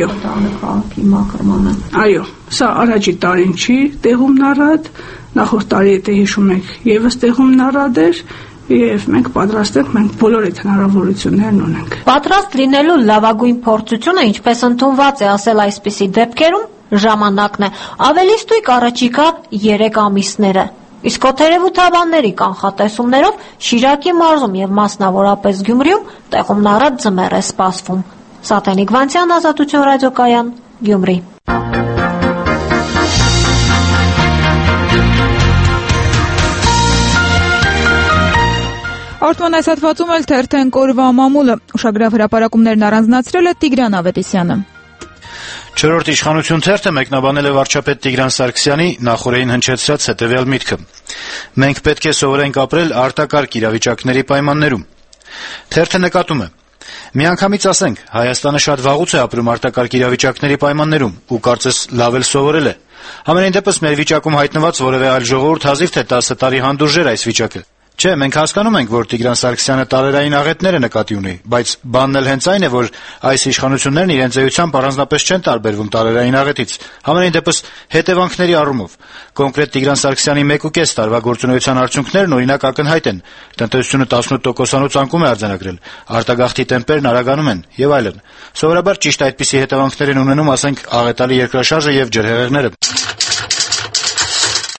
Speaker 6: քաղաքի մաքրմանը։
Speaker 11: Այո, սա առաջի տարին չի տեղումն առատ, նախորդ տարի եթե հիշում եք, եւս տեղումն առատ էր։ Եվ մենք պատրաստ ենք, մենք բոլոր այդ հնարավորություններն ունենք։
Speaker 6: Պատրաստ լինելու լավագույն փորձությունը, ինչպես ընդունված է ասել այսպիսի դեպքերում, ժամանակն է, ավելի ստույգ առաջիկա երեք ամիսները։ Իսկ օդերևութաբանների կանխատեսումներով Շիրակի մարզում եւ մասնավորապես Գյումրիում տեղումն առատ ձմեռ է սպասվում։ Սատենիկ Վանցյան, Ազատություն ռադիոկայան, Գյումրի։
Speaker 1: Արտման այս հատվածում էլ թերթեն կորվա մամուլը։ Ուշագրավ հրապարակումներն առանձնացրել է Տիգրան Ավետիսյանը։
Speaker 12: Չորրորդ իշխանություն թերթը մեկնաբանել է վարչապետ Տիգրան Սարգսյանի նախորդին հնչեցրած հետևյալ միտքը. «Մենք պետք է սովորենք ապրել արտակարգ իրավիճակների պայմաններում»։ Թերթը նկատում է. «Միանգամից ասենք, Հայաստանը շատ վաղուց է ապրում արտակարգ իրավիճակների պայմաններում ու կարծես լավ էլ սովորել է։ Համենայն դեպս մեր վիճակում հայտնված որևէ այլ ժողովուրդ հազիվ թե տասը տարի հանդուրժեր այս վիճակը։ Չէ, մենք հասկանում ենք, որ Տիգրան Սարգսյանը տարերային աղետները նկատի ունի, բայց բանն էլ հենց այն է, որ այս իշխանություններն իրենց էությամբ առանձնապես չեն տարբերվում տարերային աղետից, համենայն դեպս հետևանքների առումով։ Կոնկրետ Տիգրան Սարգսյանի մեկ ու կես տարվա գործունեության արդյունքներն օրինակ ակնհայտ են, տնտեսությունը տասնութ տոկոսանոց անկում է արձանագրել, արտագաղթի տեմպերն արագանում են եւ այլն։ Սովորաբար ճիշտ այդպիսի հետևանքներ են ունենում, ասենք, աղետալի երկրաշարժը եւ ջրհեղեղները։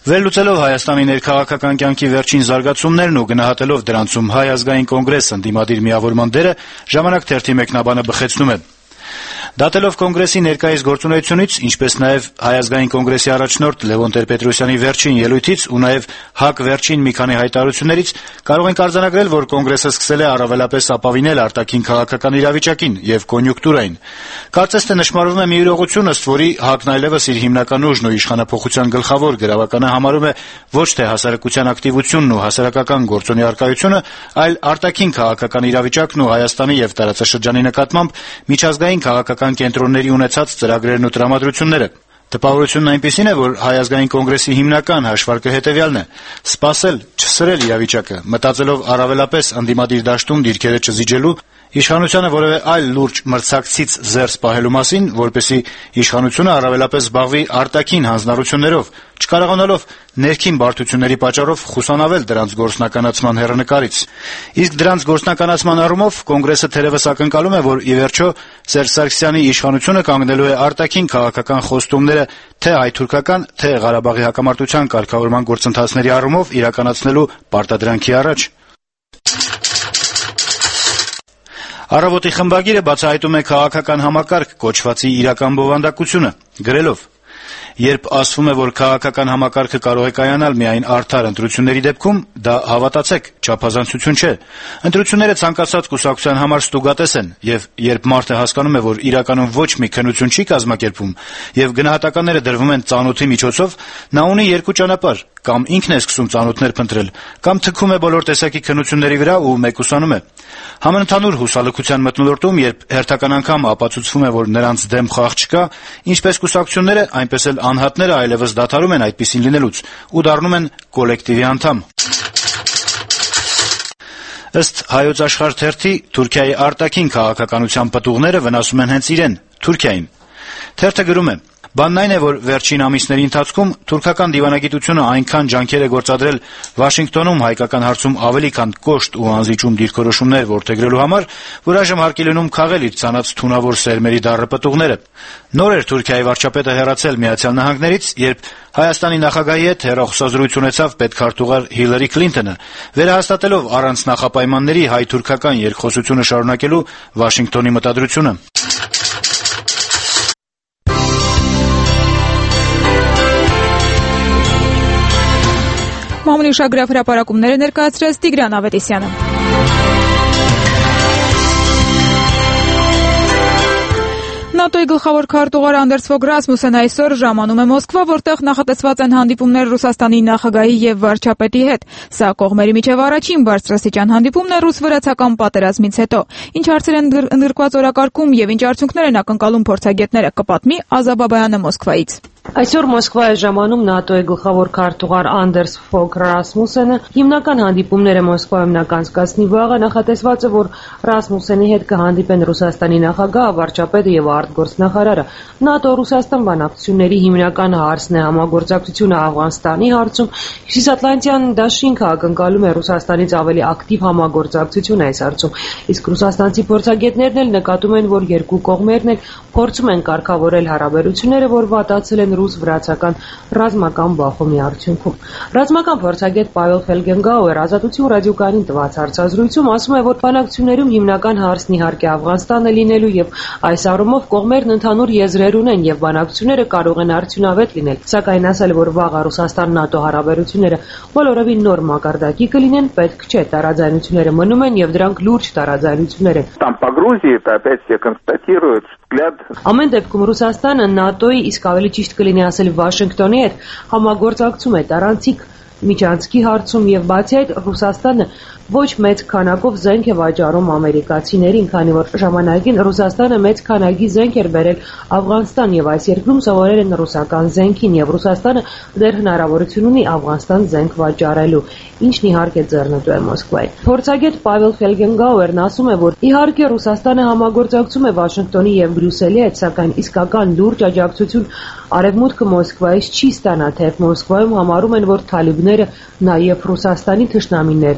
Speaker 12: Վերլուծելով Հայաստանի ներքաղաքական կյանքի վերջին զարգացումներն ու գնահատելով դրանցում Հայ ազգային կոնգրես ընդդիմադիր միավորման դերը, Ժամանակ թերթի մեկնաբանը բխեցնում է. Դատելով կոնգրեսի ներկայիս գործունեությունից, ինչպես նաև Հայ ազգային կոնգրեսի առաջնորդ Լևոն Տեր-Պետրոսյանի վերջին ելույթից ու նաև ՀԱԿ վերջին մի քանի հայտարարություններից, կարող ենք արձանագրել, որ կոնգրեսը սկսել է առավելապես ապավինել արտաքին քաղաքական իրավիճակին եւ կոնյունկտուրային։ Կարծես թե նշмарվում է մի իրողություն, ըստ որի ՀԱԿ-ն այլևս իր հիմնական ուժն ու իշխանափոխության գլխավոր գրավականը համարում է ոչ թե հասարակության ակտիվությունն ու հասարակական գործոնի առկայությունը, այլ արտաքին քաղաքական իրավիճակն ու Հայաստանի եւ տարածաշրջանի նկատմամբ միջազգային քաղաքական կենտրոնների ունեցած ծրագրերն ու տրամադրությունները։ Տպավորությունն այնպիսին է, որ Հայ ազգային կոնգրեսի հիմնական հաշվարկը հետեւյալն է՝ սպասել, չսրել իրավիճակը, մտածելով առավելապես ընդդիմադիր դաշտում դիրքերը չզիջելու, իշխանությանը որևէ այլ լուրջ մրցակցից զերծ պահելու մասին, որպեսզի իշխանությունը առավելապես զբաղվի արտաքին հանձնառություններով, չկարողանալով ներքին բարդությունների պատճառով խուսանավել դրանց գործնականացման հեռանկարից։ Իսկ դրանց գործնականացման առումով կոնգրեսը թերևս ակնկալում է, որ ի վերջո Սերժ Սարգսյանի իշխանությունը կանգնելու է արտաքին քաղաքական խոստումները թե հայ-թուրքական, թե Ղարաբաղի հակամարտության կարգավորման գործընթացների առումով իրականացնելու պարտադրանքի առաջ։ Առավոտի խմբագիրը բացահայտում է քաղաքական համակարգ կոչվածի իրական բովանդակությունը, գրելով. Երբ ասվում է, որ քաղաքական համակարգը կարող է կայանալ միայն արդար ընտրությունների դեպքում, դա հավատացեք, չափազանցություն չէ։ Ընտրությունները ցանկացած կուսակցության համար ստուգատես են, եւ երբ մարդը հասկանում է, որ իրականում ոչ մի քննություն չի կազմակերպվում, եւ գնահատականները դրվում են ծանոթի միջոցով, նա ունի երկու ճանապարհ. կամ ինքն է սկսում ծանոթներ փնտրել, կամ թքում է բոլոր տեսակի քննությունների վրա ու մեկուսանում է։ Համընդհանուր հուսալքության մթնոլորտում, երբ հերթական անգամ ապացուցվում է, որ նրանց դեմ խաղ չկա, ինչպես կուսակցությունները, այնպես էլ անհատները այլևս դադարում են այդպիսին լինելուց ու դառնում են կոլեկտիվի անդամ։ Ըստ Հայոց Աշխարհ թերթի, Թուրքիայի արտաքին քաղաքականության պտուղները վնասում են հենց իրեն՝ Թուրքիային։ Թերթը գրում է. Բանն այն է, որ վերջին ամիսների ընթացքում թուրքական դիվանագիտությունը այնքան ջանքեր է գործադրել Վաշինգտոնում հայկական հարցում ավելի քան կոշտ ու անզիջում դիրքորոշումներ որդեգրելու համար, որ այժմ հարկ է լինում քաղել իր ցանած թունավոր սերմերի դառը պտուղները։ Նոր էր Թուրքիայի վարչապետը հեռացել Միացյալ Նահանգներից, երբ Հայաստանի նախագահի հետ հեռախոսազրույց ունեցավ պետքարտուղար Հիլարի Քլինտոնը, վերահաստատելով առանց նախապայմանների հայ-թուրքական երկխոսությունը շարունակելու Վաշինգտոնի մտադրությունը։
Speaker 1: Մամուլի ուշագրավ հրապարակումները ներկայացրեց Տիգրան Ավետիսյանը։ ՆԱՏՕ-ի գլխավոր քարտուղար Անդերս Ֆոգ Ռասմուսեն այսօր ժամանում է Մոսկվա, որտեղ նախատեսված են հանդիպումներ Ռուսաստանի նախագահի եւ վարչապետի հետ։ Սա կողմերի միջև առաջին բարձրաստիճան հանդիպումն է ռուս-վրացական պատերազմից հետո։ Ինչ հարցեր են ընդգրկված օրակարգում եւ ինչ արդյունքներ են ակնկալում փորձագետները, կպատմի Ազա Բաբայանը Մոսկվայից։
Speaker 10: Այսօր Մոսկվա է ժամանում ՆԱՏՕ-ի գլխավոր քարտուղար Անդերս Ֆոգ Ռասմուսենը։ Հիմնական հանդիպումները Մոսկվայում կանցկացնի վաղը, նախատեսված է, որ Ռասմուսենի հետ կհանդիպեն Ռուսաստանի նախագահը, վարչապետը եւ արտգործնախարարը։ ՆԱՏՕ-Ռուսաստան բանակցությունների հիմնական հարցն է համագործակցությունը Աֆղանստանի հարցում։ Հյուսիսատլանտյան դաշինքը ակնկալում է Ռուսաստանից ավելի ակտիվ համագործակցություն այս հարցում։ Իսկ ռուսաստանցի փորձագետներն էլ նկատում են, որ երկու կողմերն էլ փորձում են կարգավորել հարաբերությունները, որ վատացել են ռուս-վրացական ռազմական բախումի արդյունքում։ Ռազմական փորձագետ Պավել Ֆելգենգաուեր Ազատություն ռադիոկայանին տված հարցազրույցում ասում է, որ բանակցություններում հիմնական հարցն իհարկե Աֆղանստանը լինելու եւ այս առումով կողմերն ընդհանուր եզրեր ունեն եւ բանակցությունները կարող են արդյունավետ լինել։ Սակայն ասել, որ վաղ Ռուսաստան-ՆԱՏՕ հարաբերությունները բոլորովին նոր մակարդակի կլինեն, պետք չէ, տարաձայնությունները մնում են եւ դրանք լուրջ տարաձայնություններ են։
Speaker 13: Там по Грузии это опять-таки констатируют взгляд.
Speaker 10: Ամեն դեպքում Ռուսաստանը ՆԱՏՕ-ի, իսկ ավելի ճիշտ կլինի ասել Վաշինգտոնի հետ համագործակցում է տարանցիկ միջանցքի հարցում եւ բացի այդ Ռուսաստանը ոչ մեծ քանակով զենք է վաճառում ամերիկացիներին, քանի որ ժամանակին Ռուսաստանը մեծ քանակի զենք էր բերել Աֆղանստան եւ այս երկրում սովորել են ռուսական զենքին եւ Ռուսաստանը դեռ հնարավորություն ունի Աֆղանստան զենք վաճառելու, ինչն իհարկե ձեռնտու է Մոսկվային։ Փորձագետ Պավել Ֆելգենգաուերն ասում է, որ իհարկե Ռուսաստանը համագործակցում է Վաշինգտոնի եւ Բրյուսելի հետ, սակայն իսկական լուրջ աջակցություն Արևմուտքը Մոսկվայից չի ստանա, թեև Մոսկվայում համարում են, որ թալիբները նաեւ Ռուսաստանի թշնամիներն են։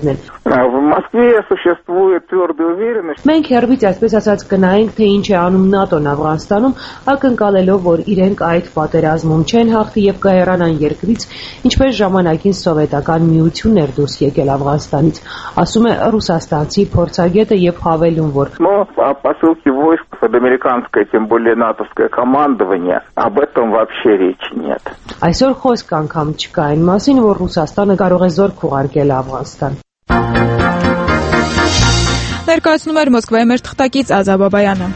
Speaker 13: В Москве существует твердая уверенность.
Speaker 10: Մենք հերվից այսպես ասած կնայենք, թե ինչ է անում ՆԱՏՕ-ն Աֆղանստանում, ակնկալելով, որ իրենք այդ պատերազմում չեն հաղթի եւ կհեռանան երկրից, ինչպես ժամանակին սովետական միությունն էր դուրս եկել Աֆղանստանից, ասում է ռուսաստանցի փորձագետը եւ հավելում, որ
Speaker 13: Но о посылке войск под американское, тем более натовское командование, об этом вообще речи нет.
Speaker 10: Այսօր խոսք անգամ չկա այն մասին, որ Ռուսաստանը կարող է զորք ուղարկել Աֆղանստան։
Speaker 1: Ներկայացնում էր Մոսկվայի մեր թղթակից Ազա Բաբայանը։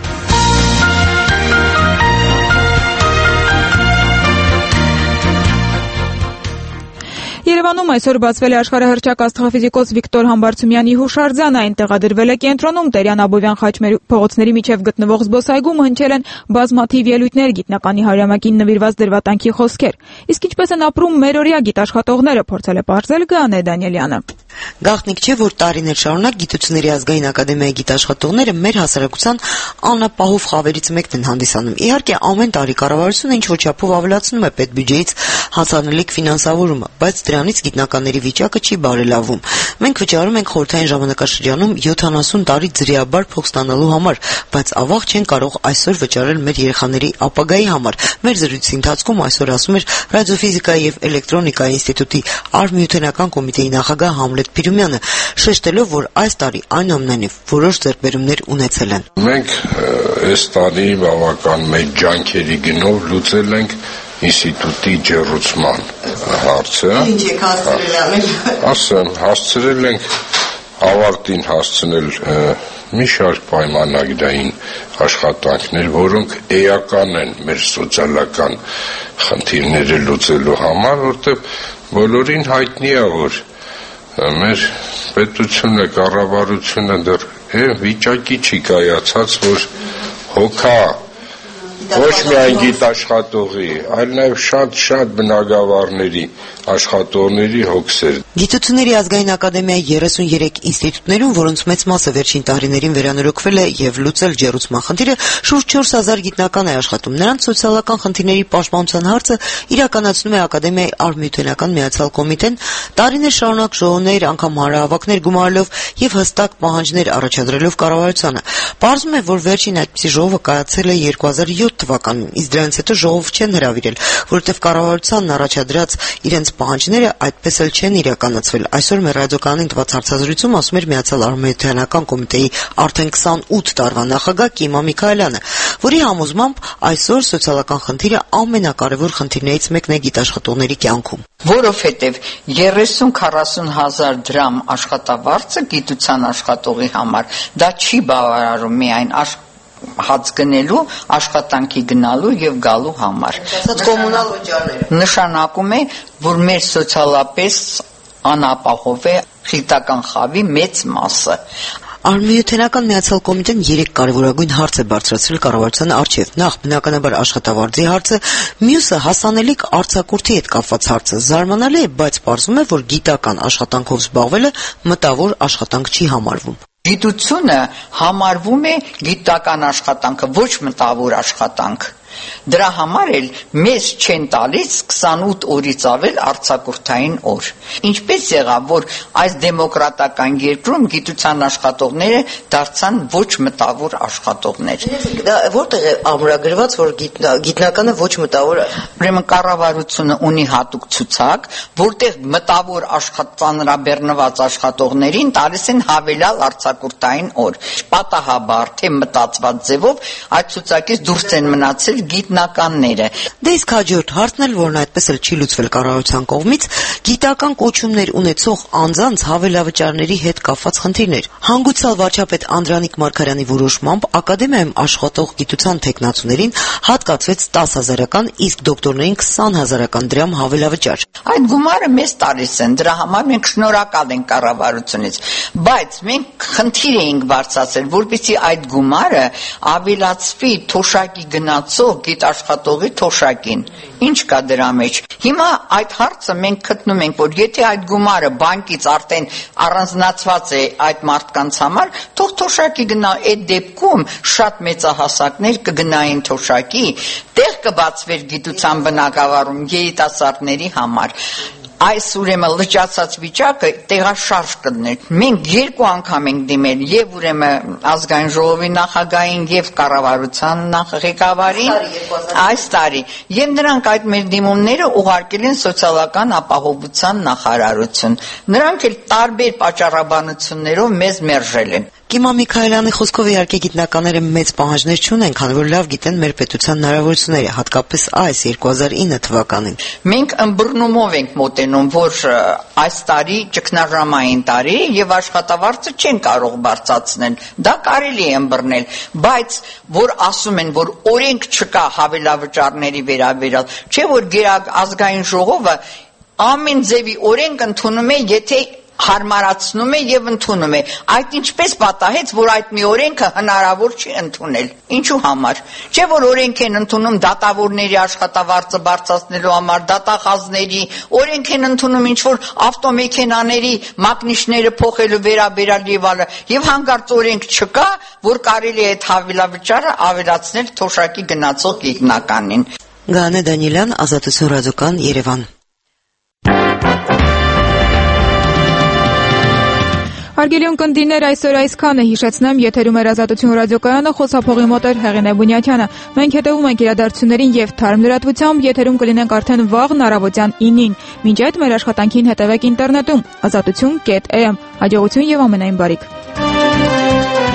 Speaker 1: Երևանում այսօր բացվել է աշխարհահռչակ աստղաֆիզիկոս Վիկտոր Համբարձումյանի հուշարձանը, այն տեղադրվել է կենտրոնում, Տերյան Աբովյան խաչմեր փողոցների միջև գտնվող զբոսայգում հնչել են բազմաթիվ ելույթներ, գիտնականի հարյուրամյակին նվիրված դրվատանքի խոսքեր։ Իսկ ինչպես են ապրում մերօրյա գիտաշխատողները, փորձել է պարզել Գաներ Դանիելյանը։
Speaker 14: Գաղտնիք չէ, որ տարիներ շարունակ Գիտությունների ազգային ակադեմիայի գիտաշխատողները մեր հասարակության անապահով խավերից մեկն են հանդիսանում։ Իհարկե, ամեն տարի կառավարությունը ինչ-որ չափով ավելացնում է պետբյուջեից հանցանելիք ֆինանսավորումը, բայց դրանից գիտնականների վիճակը չի բարելավում։ Մենք վճարում ենք խորհրդային ժամանակաշրջանում յոթանասուն տարի ձրիաբար փող ստանալու համար, բայց ավաղ չեն կարող այսօր վճարել մեր երեխաների ապագայի համար։ Մեր զրույցի ընթացքում այսօր ասում էր ռադիոֆիզիկայի եւ էլեկտրոնիկայի ինստիտուտի արհմիութենական կոմիտեի նախագահ Համլետ Փիրումյանը, շեշտելով, որ այս տարի այնուամենայնիվ որոշ ձեռքբերումներ ունեցել են։
Speaker 15: Մենք այս տարի բավական մեծ ջանքերի գնով լուծել ենք ինստիտուտի ջեռուցման հարցը։
Speaker 14: Ինչ եք հասցրել անել։
Speaker 15: Ասեմ, հասցրել ենք ավարտին հասցնել մի շարք պայմանագրային աշխատանքներ, որոնք էական են մեր սոցիալական խնդիրները լուծելու համար, որտեղ բոլորին հայտնի է, որ մեր պետությունը, կառավարությունը դեռ այն վիճակի չի կայացած, որ հոգա ոչ միայն գիտաշխատողի, այլ նաև շատ-շատ բնագավառների աշխատողների հոգսեր։
Speaker 14: Գիտությունների ազգային ակադեմիայի երեսուն երեք ինստիտուտներում, որոնց մեծ մասը վերջին տարիներին վերանորոգվել է եւ լուծել ջեռուցման խնդիրը, շուրջ չորս հազար գիտնական է աշխատում։ Նրանց սոցիալական խնդիրների պաշտպանության հարցը իրականացնում է ակադեմիայի արհմիութենական միացյալ կոմիտեն, տարիներ շարունակ ժողովներ, անգամ հանրահավաքներ գումարելով եւ հստակ պահանջներ առաջադրելով կառավարությանը։ Պարզվում է, որ վերջին այդպիսի ժողովը կայացել է երկու հազար յոթ թվականին, իսկ դրանից հետո ժողով չեն հրավիրել, որովհետև կառավարությանն առաջադրած իրենց պահանջները այդպես էլ չեն իրականացվել։ Այսօր մեր ռադիոկայանին տված հարցազրույցում ասում էր Միացյալ արհմիութենական կոմիտեի արդեն քսանութ տարվա նախագահ Կիմա Միքայելյանը, որի համոզմամբ այսօր սոցիալական խնդիրը ամենակարևոր խնդիրներից մեկն է գիտաշխատողների կյանքում։
Speaker 16: Որովհետև երեսուն քառասուն հազար դրամ աշխատավարձը գիտության աշխատողի համար դա չի բավարարում միայն հաց գնելու, աշխատանքի գնալու եւ գալու համար։
Speaker 14: Կոմունալ վճարները
Speaker 16: նշանակում է, որ մեր սոցիալապես անապահով է խիտական խավի մեծ մասը։
Speaker 14: Արհմիութենական միացյալ կոմիտեն երեք կարևորագույն հարց է բարձրացրել կառավարության առջև։ Նախ, բնականաբար աշխատավարձի հարցը, մյուսը հասանելիք արձակուրդի հետ կապված հարցը։ Զարմանալի է, բայց պարզվում է, որ գիտական աշխատանքով զբաղվելը մտավոր աշխատանք չի համարվում։
Speaker 16: Գիտությունը համարվում է գիտական աշխատանքը, ոչ մտավոր աշխատանք։ Դրա համար էլ մեզ չեն տալիս քսանութ օրից ավել արձակուրդային օր։ Ինչպես եղավ, որ այս դեմոկրատական երկրում գիտության աշխատողները դարձան ոչ մտավոր աշխատողներ։
Speaker 14: Դա որտեղ է ամրագրված, որ գիտնականը ոչ մտավոր է։
Speaker 16: Ուրեմն կառավարությունը ունի հատուկ ցուցակ, որտեղ մտավոր աշխատանքաբեռնված աշխատողներին տալիս են հավելյալ արձակուրդային օր։ Պատահաբար թե մտածված ձևով այդ ցուցակից դուրս են մնացել գիտնականները։
Speaker 14: Դե իսկ հաջորդ հարցն էլ, որն այդպես էլ չի լուծվել կառավարության կողմից, գիտական կոչումներ ունեցող անձանց հավելավճարների հետ կապված խնդիրներ։ Հանգուցյալ վարչապետ Անդրանիկ Մարգարյանի որոշմամբ ակադեմիայում աշխատող գիտության թեկնածուներին հատկացվեց տասը հազարական, իսկ դոկտորներին քսան հազարական դրամ հավելավճար։
Speaker 16: Այդ գումարը մեզ տալիս են, դրա համար մենք շնորհակալ ենք կառավարությունից, բայց մենք խնդիր էինք բարձրացրել, որպեսզի այդ գումարը ավելացվի թոշակի գնացող գիտաշխատողի թոշակին։ Ինչ կա դրա մեջ։ Հիմա այդ հարցը մենք գտնում ենք, որ եթե այդ գումարը բանկից արդեն առանձնացված է այդ մարդկանց համար, թող թոշակի գնա, այդ դեպքում շատ մեծահասակներ կգնային թոշակի, տեղ կբացվեր գիտության բնակավարում երիտասարդների համար։ այս ուրեմն լճացած վիճակը տեղաշարժ կդներ։ Մենք երկու անգամ ենք դիմել եւ ուրեմն ազգային ժողովի նախագահին եւ կառավարության նախագահին այս տարի, եւ նրանք այդ մեր դիմումները ուղարկել են սոցիալական ապահովության նախարարություն։ Նրանք էլ տարբեր պատճառաբանություններով մեզ մերժել են։
Speaker 14: Կիմա Միքայելյանի խոսքով իհարկե գիտնականները մեծ պահանջներ չունեն, քանի որ լավ գիտեն մեր պետության հնարավորությունները, հատկապես այս երկու հազար ինը թվականին։
Speaker 16: Մենք ըմբռնումով ենք մոտենում, որ այս տարի ճգնաժամային տարի եւ աշխատավարձը չեն կարող բարձրացնել։ Դա կարելի է ըմբռնել, բայց որ ասում են, որ օրենք չկա հավելավճարների վերաբերյալ, չէ՞ որ գերազգային ժողովը ամեն ձևի օրենք ընդունում է, եթե հարմարացնում է եւ ընդունում է։ Այդ ինչպես պատահեց, որ այդ մի օրենքը հնարավոր չի ընդունել։ Ինչու համար։ Չէ՞ որ օրենք են ընդունում դատավորների աշխատավարձը բարձրացնելու համար, դատախազների, օրենք են ընդունում ինչ որ ավտոմեքենաների մակնիշները փոխելու վերաբերյալ եւ այլը, եւ հանկարծ օրենք չկա, որ կարելի է այդ հավելավճարը ավելացնել թոշակի գնացող գիտնականին։
Speaker 14: Գանե Դանիելյան, Ազատություն ռադիոկան, Երևան։
Speaker 1: Հարգելի ունկնդիրներ, այսօր այսքանը, հիշեցնեմ, եթերում էր Ազատություն ռադիոկայանը, խոսափողի մոտ էր Հեղինե Բունյաթյանը։ Մենք հետևում ենք իրադարձություններին եւ թարմ լրատվությամբ, եթերում կլինենք արդեն վաղն առավոտյան ինին։ Մինչ այդ մեր աշխատանքին հետևեք ինտերնետում՝ ազատություն կետ էմ։ Հաջողություն եւ ամենայն բարիք։